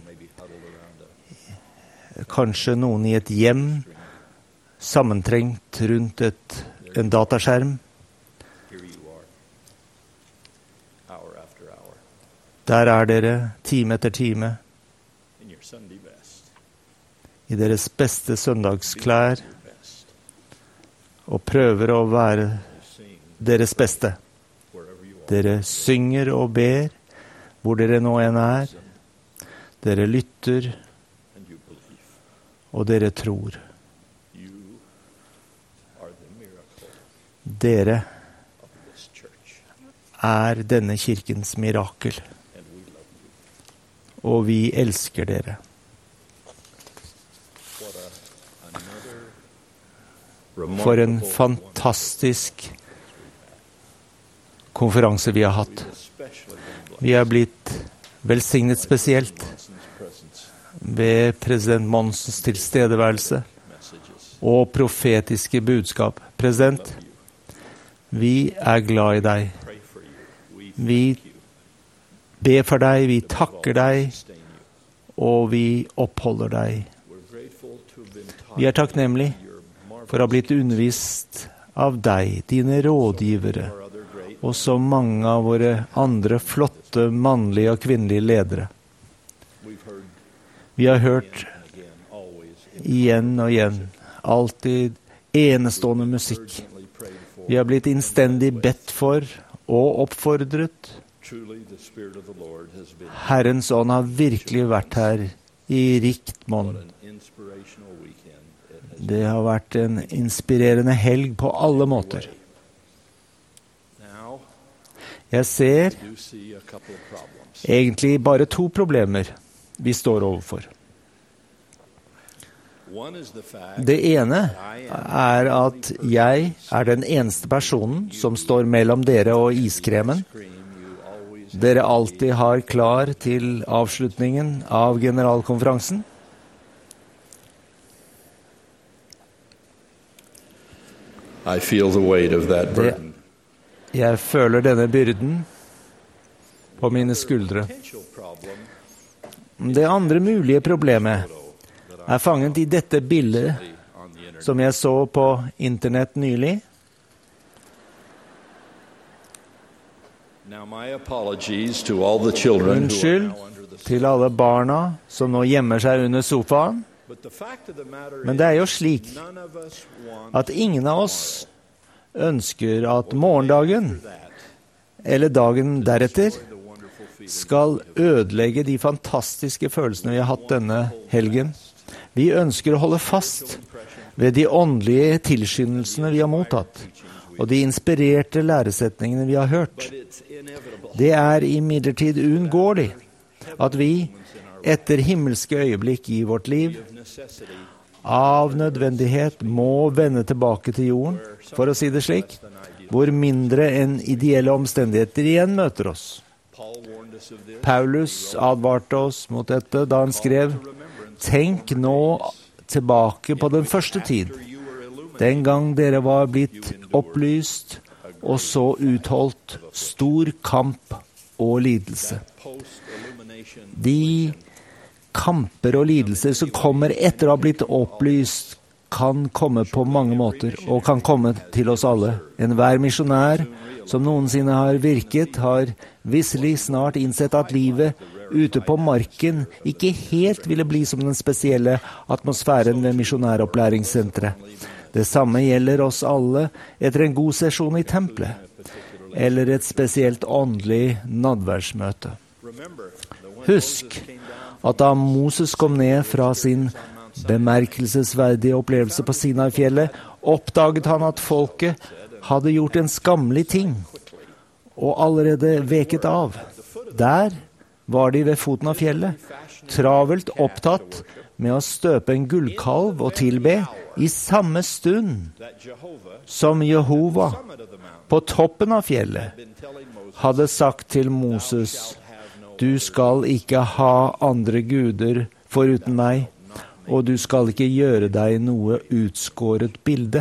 S6: kanskje noen i et hjem, sammentrengt rundt en dataskjerm. Der er dere time etter time i deres beste søndagsklær og prøver å være deres beste. Dere synger og ber hvor dere nå enn er. Dere lytter og dere tror. Dere er denne kirkens mirakel, og vi elsker dere. For en fantastisk konferanse vi har hatt. Vi er blitt velsignet spesielt ved president Monsens tilstedeværelse og profetiske budskap. President, vi er glad i deg. Vi ber for deg, vi takker deg, og vi oppholder deg. Vi er takknemlige for å ha blitt undervist av deg, dine rådgivere, og så mange av våre andre flotte mannlige og kvinnelige ledere. Vi har hørt igjen og igjen, alltid enestående musikk. Vi har blitt innstendig bedt for og oppfordret. Herrens ånd har virkelig vært her i rikt monn. Det har vært en inspirerende helg på alle måter. Jeg ser egentlig bare 2 problemer vi står overfor. Det ene er at jeg er den eneste personen som står mellom dere og iskremen. Dere alltid har klar til avslutningen av generalkonferansen.
S13: I feel the weight of that burden.
S6: Jeg føler denne byrden på mine skuldre. Det andre mulige problemet er fanget i dette bildet som jeg så på internett nylig. Unnskyld til alle barna som nå gjemmer seg under sofaen. Men det jo slik at ingen av oss ønsker at morgendagen eller dagen deretter skal ødelegge de fantastiske følelsene vi har hatt denne helgen. Vi ønsker å holde fast ved de åndelige tilskyndelsene vi har mottatt, og de inspirerte læresetningene vi har hørt. Det imidlertid uunngåelig at vi, etter himmelske øyeblikk i vårt liv, av nødvendighet må vende tilbake til jorden, for å si det slik, hvor mindre enn ideelle omstendigheter igjen møter oss. Paulus advarte oss mot dette da han skrev: «Tenk nå tilbake på den første tid, den gang dere var blitt opplyst og så utholdt stor kamp og lidelse.» De kamper og lidelser som kommer etter å ha blitt opplyst, kan komme på mange måter, og kan komme til oss alle. Enhver misjonær som noensinne har virket, har visselig snart innsett at livet ute på marken ikke helt ville bli som den spesielle atmosfæren ved misjonæropplæringssenteret. Det samme gjelder oss alle etter en god sesjon i tempelet, eller et spesielt åndelig nadværsmøte. Husk at da Moses kom ned fra sin bemerkelsesverdige opplevelse på Sinai-fjellet, oppdaget han at folket hadde gjort en skammelig ting, og allerede veket av. Der var de ved foten av fjellet, travelt opptatt med å støpe en gullkalv og tilbe i samme stund som Jehova på toppen av fjellet hadde sagt til Moses: «Du skal ikke ha andre guder foruten meg, og du skal ikke gjøre deg noe utskåret bilde.»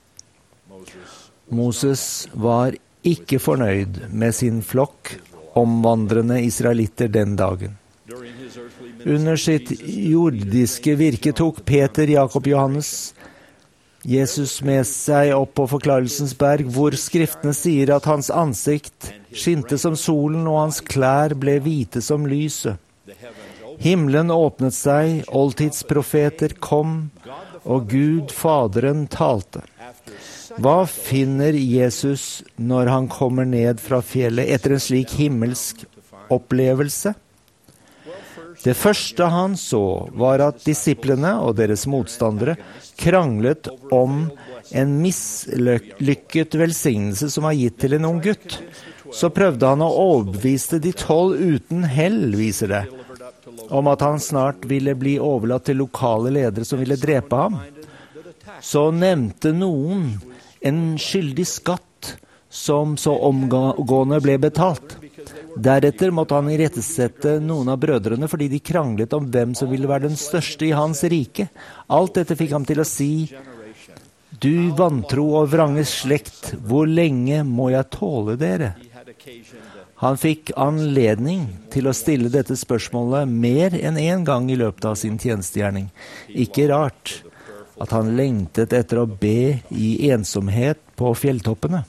S6: Moses var ikke fornøyd med sin flokk omvandrende israelitter den dagen. Under sitt jordiske virke tok Peter, Jakob, Johannes Jesus med seg opp på Forklarelsens berg, hvor skriftene sier at hans ansikt skinte som solen, og hans klær ble hvite som lyset. Himmelen åpnet seg, oldtidsprofeter kom, og Gud Faderen talte. Hva finner Jesus når han kommer ned fra fjellet etter en slik himmelsk opplevelse? Det første han så var at disiplene og deres motstandere kranglet om en mislykket velsignelse som var gitt til en ung gutt. Så prøvde han å overbevise de 12 uten hell, viser det, om at han snart ville bli overlatt til lokale ledere som ville drepe ham. Så nevnte noen en skyldig skatt som så omgående ble betalt. Deretter måtte han irettesette noen av brødrene fordi de kranglet om hvem som ville være den største i hans rike. Alt dette fikk ham til å si: «Du vantro og vrange slekt, hvor lenge må jeg tåle dere?» Han fikk anledning til å stille dette spørsmålet mer enn en gang i løpet av sin tjenestegjerning. Ikke rart at han lengtet etter å be i ensomhet på fjelltoppene.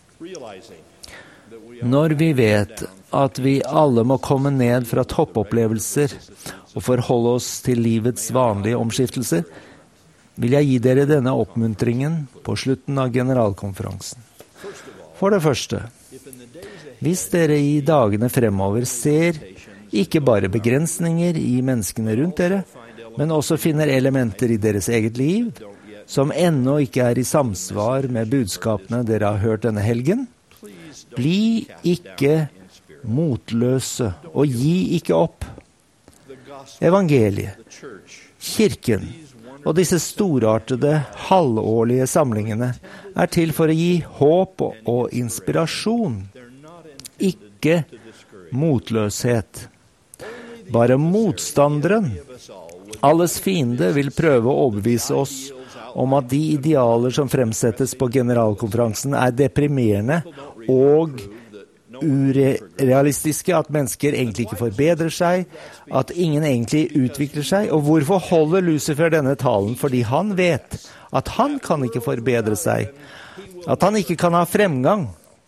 S6: Når vi vet at vi alle må komme ned fra toppopplevelser og forholde oss til livets vanlige omskiftelser, vil jeg gi dere denne oppmuntringen på slutten av generalkonferansen. For det første, hvis dere i dagene fremover ser ikke bare begrensninger i menneskene rundt dere, men også finner elementer i deres eget liv som ennå ikke i samsvar med budskapene dere har hørt denne helgen, bli ikke motløse og gi ikke opp. Evangeliet, kirken og disse storartede halvårlige samlingene til for å gi håp og inspirasjon, ikke motløshet. Bare motstanderen, alles fiende, vil prøve å overbevise oss om at de idealer som fremsettes på generalkonferansen deprimerende og urealistiske, at mennesker egentlig ikke forbedrer seg, at ingen egentlig utvikler seg. Og hvorfor holder Lucifer denne talen? Fordi han vet at han kan ikke forbedre seg, at han ikke kan ha fremgang.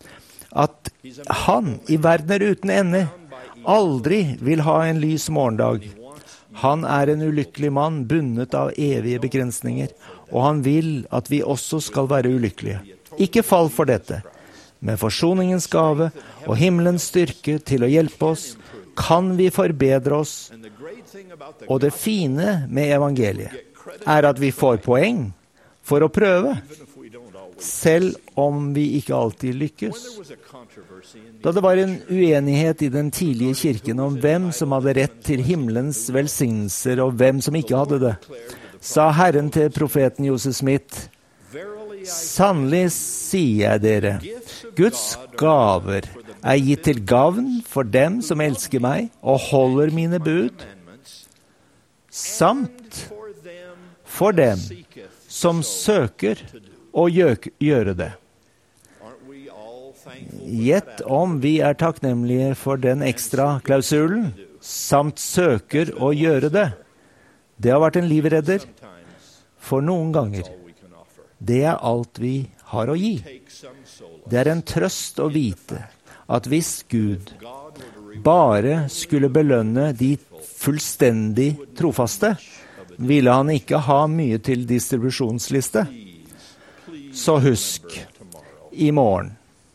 S6: at han i verden uten ende aldri vil ha en lys morgendag. Han en ulykkelig mann, bundet av evige begrensninger, og han vil at vi også skal være ulykkelige. Ikke fall for dette. Med forsoningens gave og himmelens styrke til å hjelpe oss, kan vi forbedre oss. Og det fine med evangeliet at vi får poeng for å prøve, selv om vi ikke alltid lykkes. Da det var en uenighet i den tidlige kirken om hvem som hadde rett til himmelens velsignelser og hvem som ikke hadde det, sa Herren til profeten Joseph Smith: «Sannelig sier jeg dere, Guds gaver gitt til gavn for dem som elsker meg og holder mine bud, samt for dem som søker å gjøre det.» Gjett om vi takknemlige for den ekstra klausulen, samt søker å gjøre det. Det har vært en livredder for noen ganger. Det alt vi har å gi. Det en trøst å vite at hvis Gud bare skulle belønne de fullstendig trofaste, ville han ikke ha mye til distribusjonsliste. Så husk, i morgen,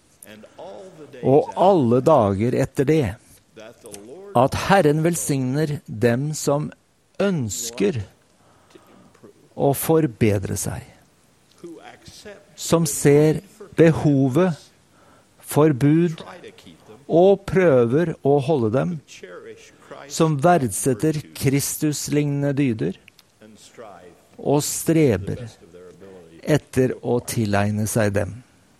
S6: og alle dager etter det, at Herren velsigner dem som ønsker å forbedre seg, som ser behovet for bud og prøver å holde dem, som verdsetter Kristus-lignende dyder og streber etter å tilegne seg dem.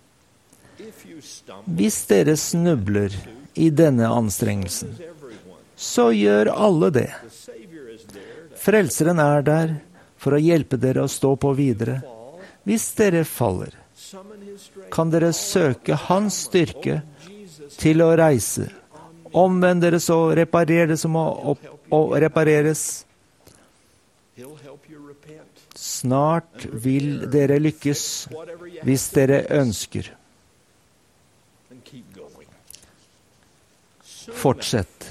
S6: Hvis dere snubler i denne anstrengelsen, så gjør alle det. Frelseren der for å hjelpe dere å stå på videre. Hvis dere faller, kan dere søke hans styrke til å reise. Omvend dere så reparer det som må repareres. Snart vil dere lykkes hvis dere ønsker. Fortsett.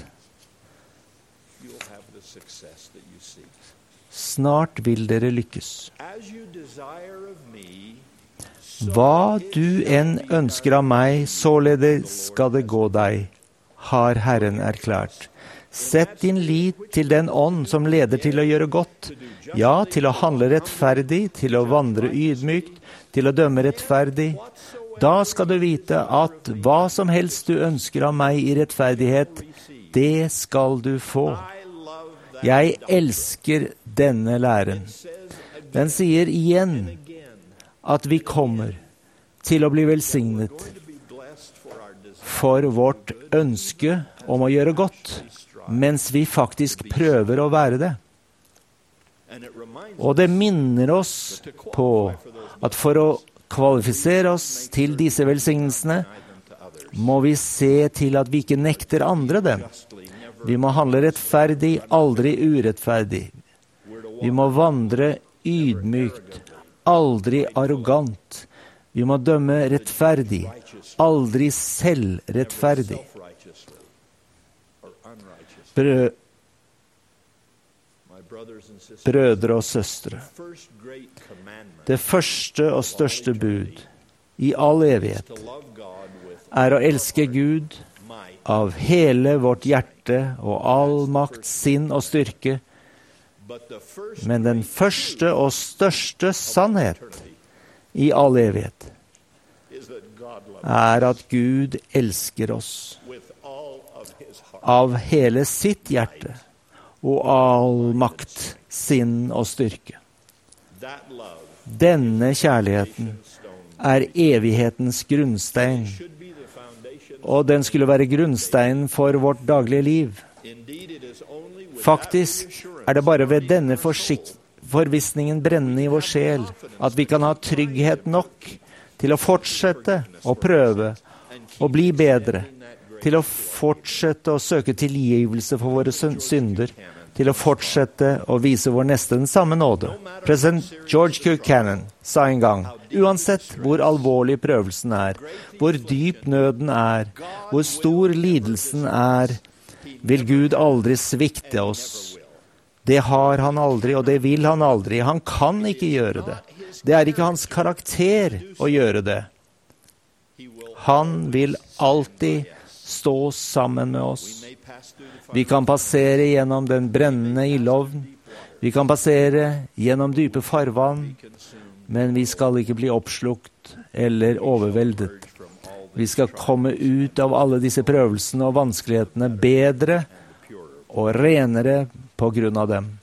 S6: Snart vil dere lykkes. Hva du enn ønsker av meg, således skal det gå deg, har Herren erklært. Sett din lit til den ånd som leder til å gjøre godt, ja, til å handle rettferdig, til å vandre ydmykt, til å dømme rettferdig. Da skal du vite at hva som helst du ønsker av meg i rettferdighet, det skal du få. Jeg elsker denne læren. Den sier igjen at vi kommer til å bli velsignet for vårt ønske om å gjøre godt, mens vi faktisk prøver å være det. Og det minner oss på at for å kvalifisere oss til disse velsignelsene, må vi se til at vi ikke nekter andre dem. Vi må handle rettferdig, aldri urettferdig. Vi må vandre ydmykt, aldri arrogant. Vi må dømme rettferdig, aldri selvrettferdig. Brødre og søstre, det første og største bud i all evighet å elske Gud av hele vårt hjerte og all makt, sinn og styrke. Men den første og største sannhet i all evighet at Gud elsker oss av hele sitt hjerte og all makt, sinn og styrke. Denne kjærligheten evighetens grunnstein, og den skulle være grunnsteinen for vårt daglige liv. Faktisk det bare ved denne forvissningen brennende i vår sjel at vi kan ha trygghet nok til å fortsette å prøve å bli bedre, til å fortsette å søke tilgivelse for våre synder, til å fortsette å vise vår neste den samme nåde. President George Buchanan sa en gang, uansett hvor alvorlig prøvelsen er, hvor dyp nøden er, hvor stor lidelsen er, vil Gud aldri svikte oss. Det har han aldri, og det vil han aldri. Han kan ikke gjøre det. Det er ikke hans karakter å gjøre det. Han vil alltid stå sammen med oss. Vi kan passere gjennom den brennende ildovn. Vi kan passere gjennom dype farvann, men vi skal ikke bli oppslukt eller overveldet. Vi skal komme ut av alle disse prøvelsene og vanskelighetene bedre og renere på grunn av dem.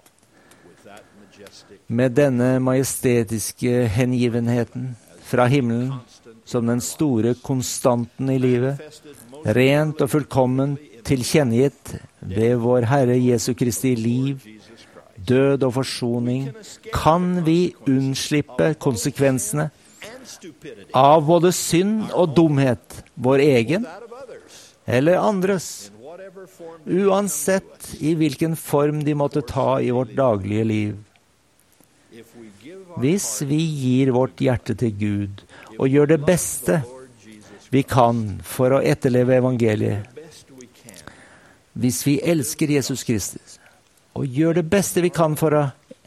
S6: Med denne majestetiske hengivenheten fra himmelen, som den store konstanten i livet, rent og fullkomment tilkjennegitt ved vår Herre Jesu Kristi liv, død og forsoning, kan vi unnslippe konsekvensene av både synd og dumhet, vår egen eller andres, uansett i hvilken form de måtte ta i vårt daglige liv. Hvis vi gir vårt hjerte til Gud og gjør det beste vi kan for å etterleve evangeliet, hvis vi elsker Jesus Kristus og gjør det beste vi kan for å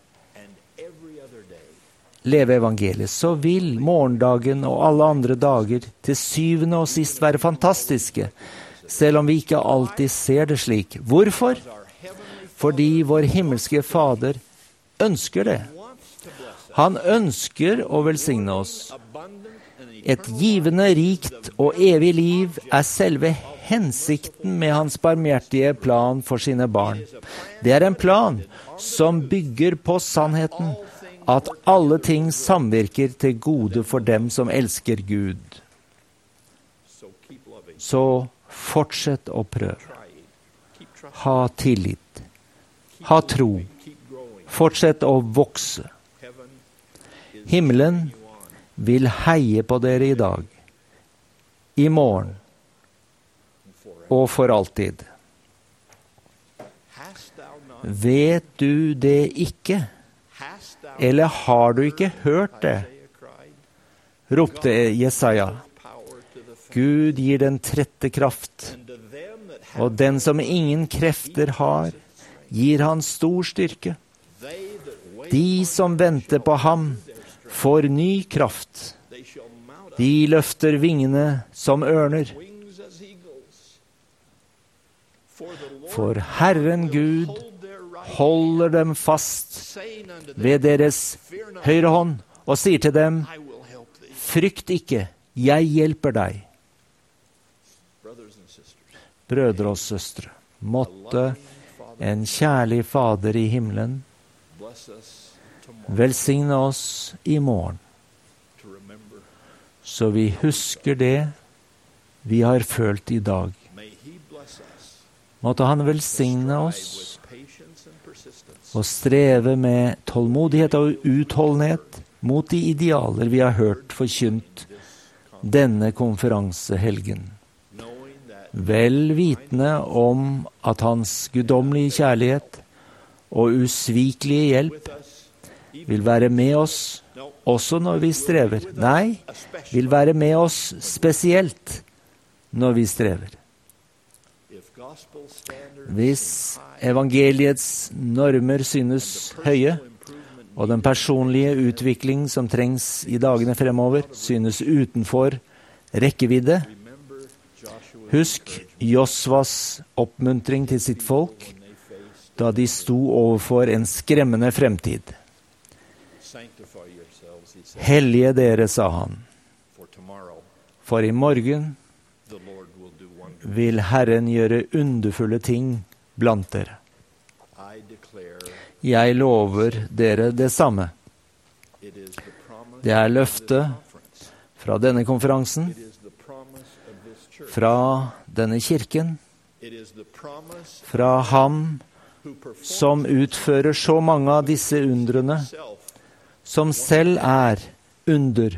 S6: leve evangeliet, så vil morgendagen og alle andre dager til syvende og sist være fantastiske, selv om vi ikke alltid ser det slik. Hvorfor? Fordi vår himmelske Fader ønsker det. Han ønsker å velsigne oss. Et givende, rikt og evig liv er selve hensikten med hans barmhjertige plan for sine barn. Det er en plan som bygger på sannheten, at alle ting samvirker til gode for dem som elsker Gud. Så fortsett å prøve. Ha tillit. Ha tro. Fortsett å vokse. Himmelen vil heie på dere i dag, i morgen og for alltid. Vet du det ikke? Eller har du ikke hørt det? Ropte Jesaja. Gud gir den trette kraft, og den som ingen krefter har, gir han stor styrke. De som venter på ham, får ny kraft. De løfter vingene som ørner. For Herren Gud holder dem fast ved deres høyre hånd og sier til dem, frykt ikke, jeg hjelper deg. Brødre og søstre, måtte en kjærlig Fader i himmelen velsigne oss i morgen, så vi husker det vi har følt i dag. Måtte han velsigne oss og streve med tålmodighet og utholdenhet mot de idealer vi har hørt forkynt denne konferansehelgen. Vel vitende om at hans guddommelige kjærlighet og usvikelige hjelp vil være med oss også når vi strever. Nei, vil være med oss spesielt når vi strever. Hvis evangeliets normer synes høye, og den personlige utvikling som trengs i dagene fremover synes utenfor rekkevidde, husk Josvas oppmuntring til sitt folk da de sto overfor en skremmende fremtid. Hellige dere, sa han, for i morgen vil Herren gjøre underfulle ting blant dere. Jeg lover dere det samme. Det er løftet fra denne konferansen, fra denne kirken, fra ham som utfører så mange av disse undrene, som selv er under,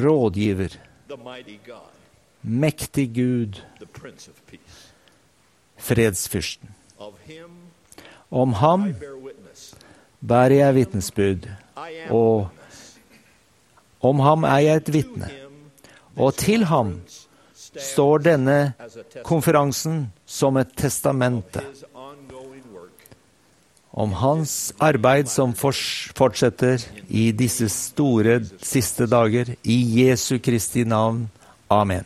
S6: rådgiver, mektig Gud, fredsfyrsten. Om ham bærer jeg vitnesbyrd, og om ham er jeg et vitne. Og til ham står denne konferansen som et testamente om hans arbeid som fortsetter i disse store siste dager. I Jesu Kristi navn. Amen.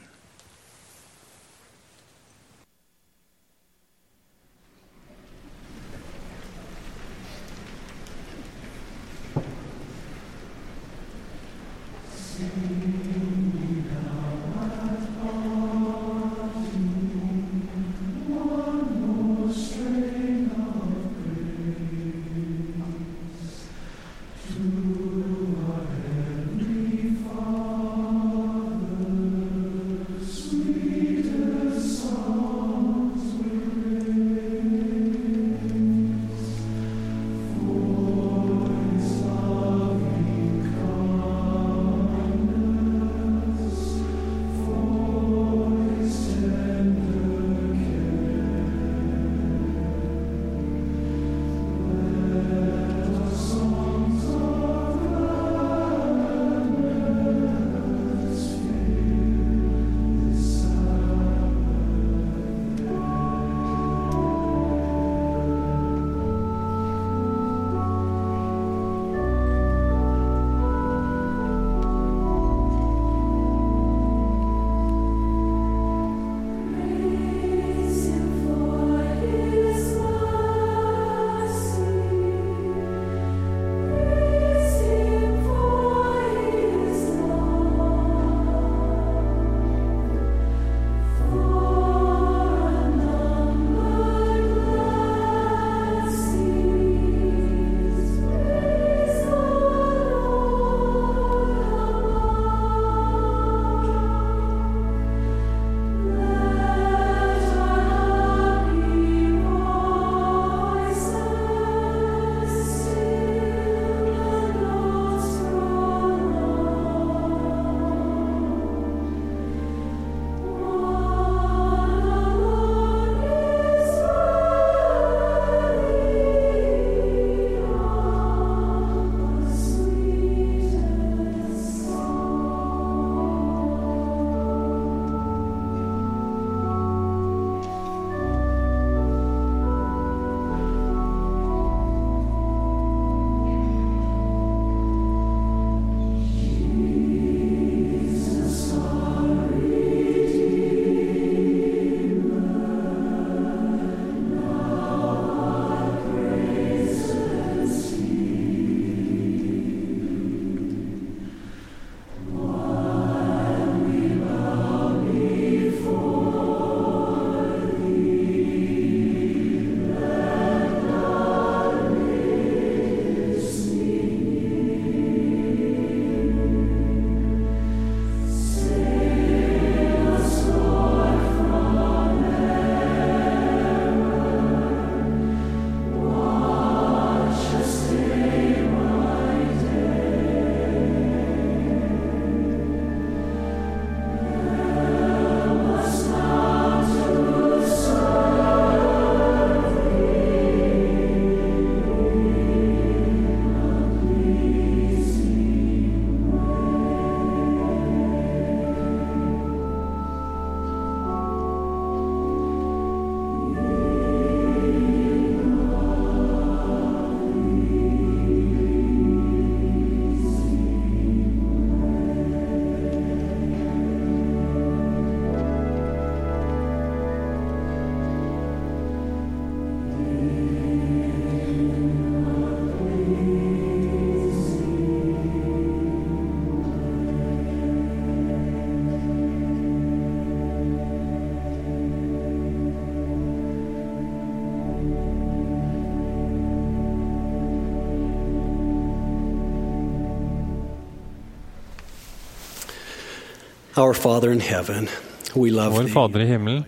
S14: Our Father in heaven, we love
S4: Vår Fader i himmelen,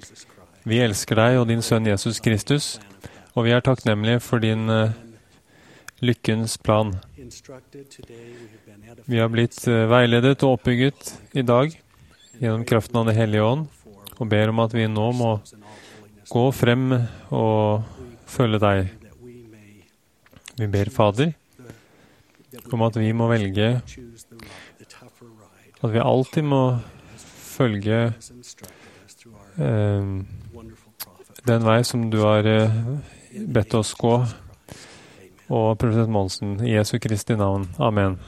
S4: vi elsker deg og din sønn Jesus Kristus, og vi er takknemlige for din lykkens plan. Vi har blitt veiledet og oppbygget i dag gjennom kraften av det hellige ånd, og ber om at vi nå må gå frem og følge deg. Vi ber, Fader, om at vi må velge, at vi alltid må følge den vei som du har bedt oss gå, og profet Monsen, i Jesu Kristi navn. Amen.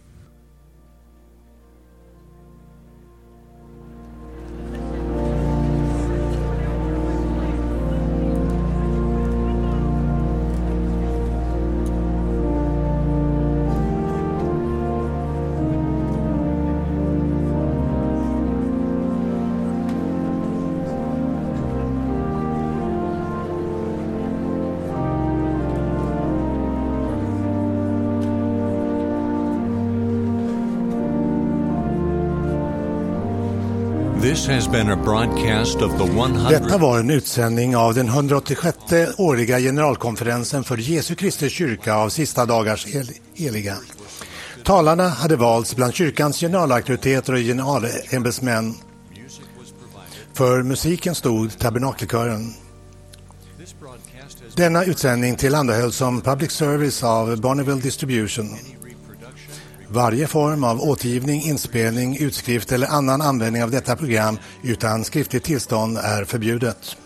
S15: Detta var en utsändning av den 186:e årliga generalkonferensen för Jesu Kristi kyrka av sista dagars heliga. Talarna hade valts bland kyrkans generalauktoriteter och generalämbetsmän. För musiken stod tabernakelkören. Denna utsändning tillhandahölls som public service av Bonneville Distribution. Varje form av återgivning, inspelning, utskrift eller annan användning av detta program utan skriftligt tillstånd är förbjudet.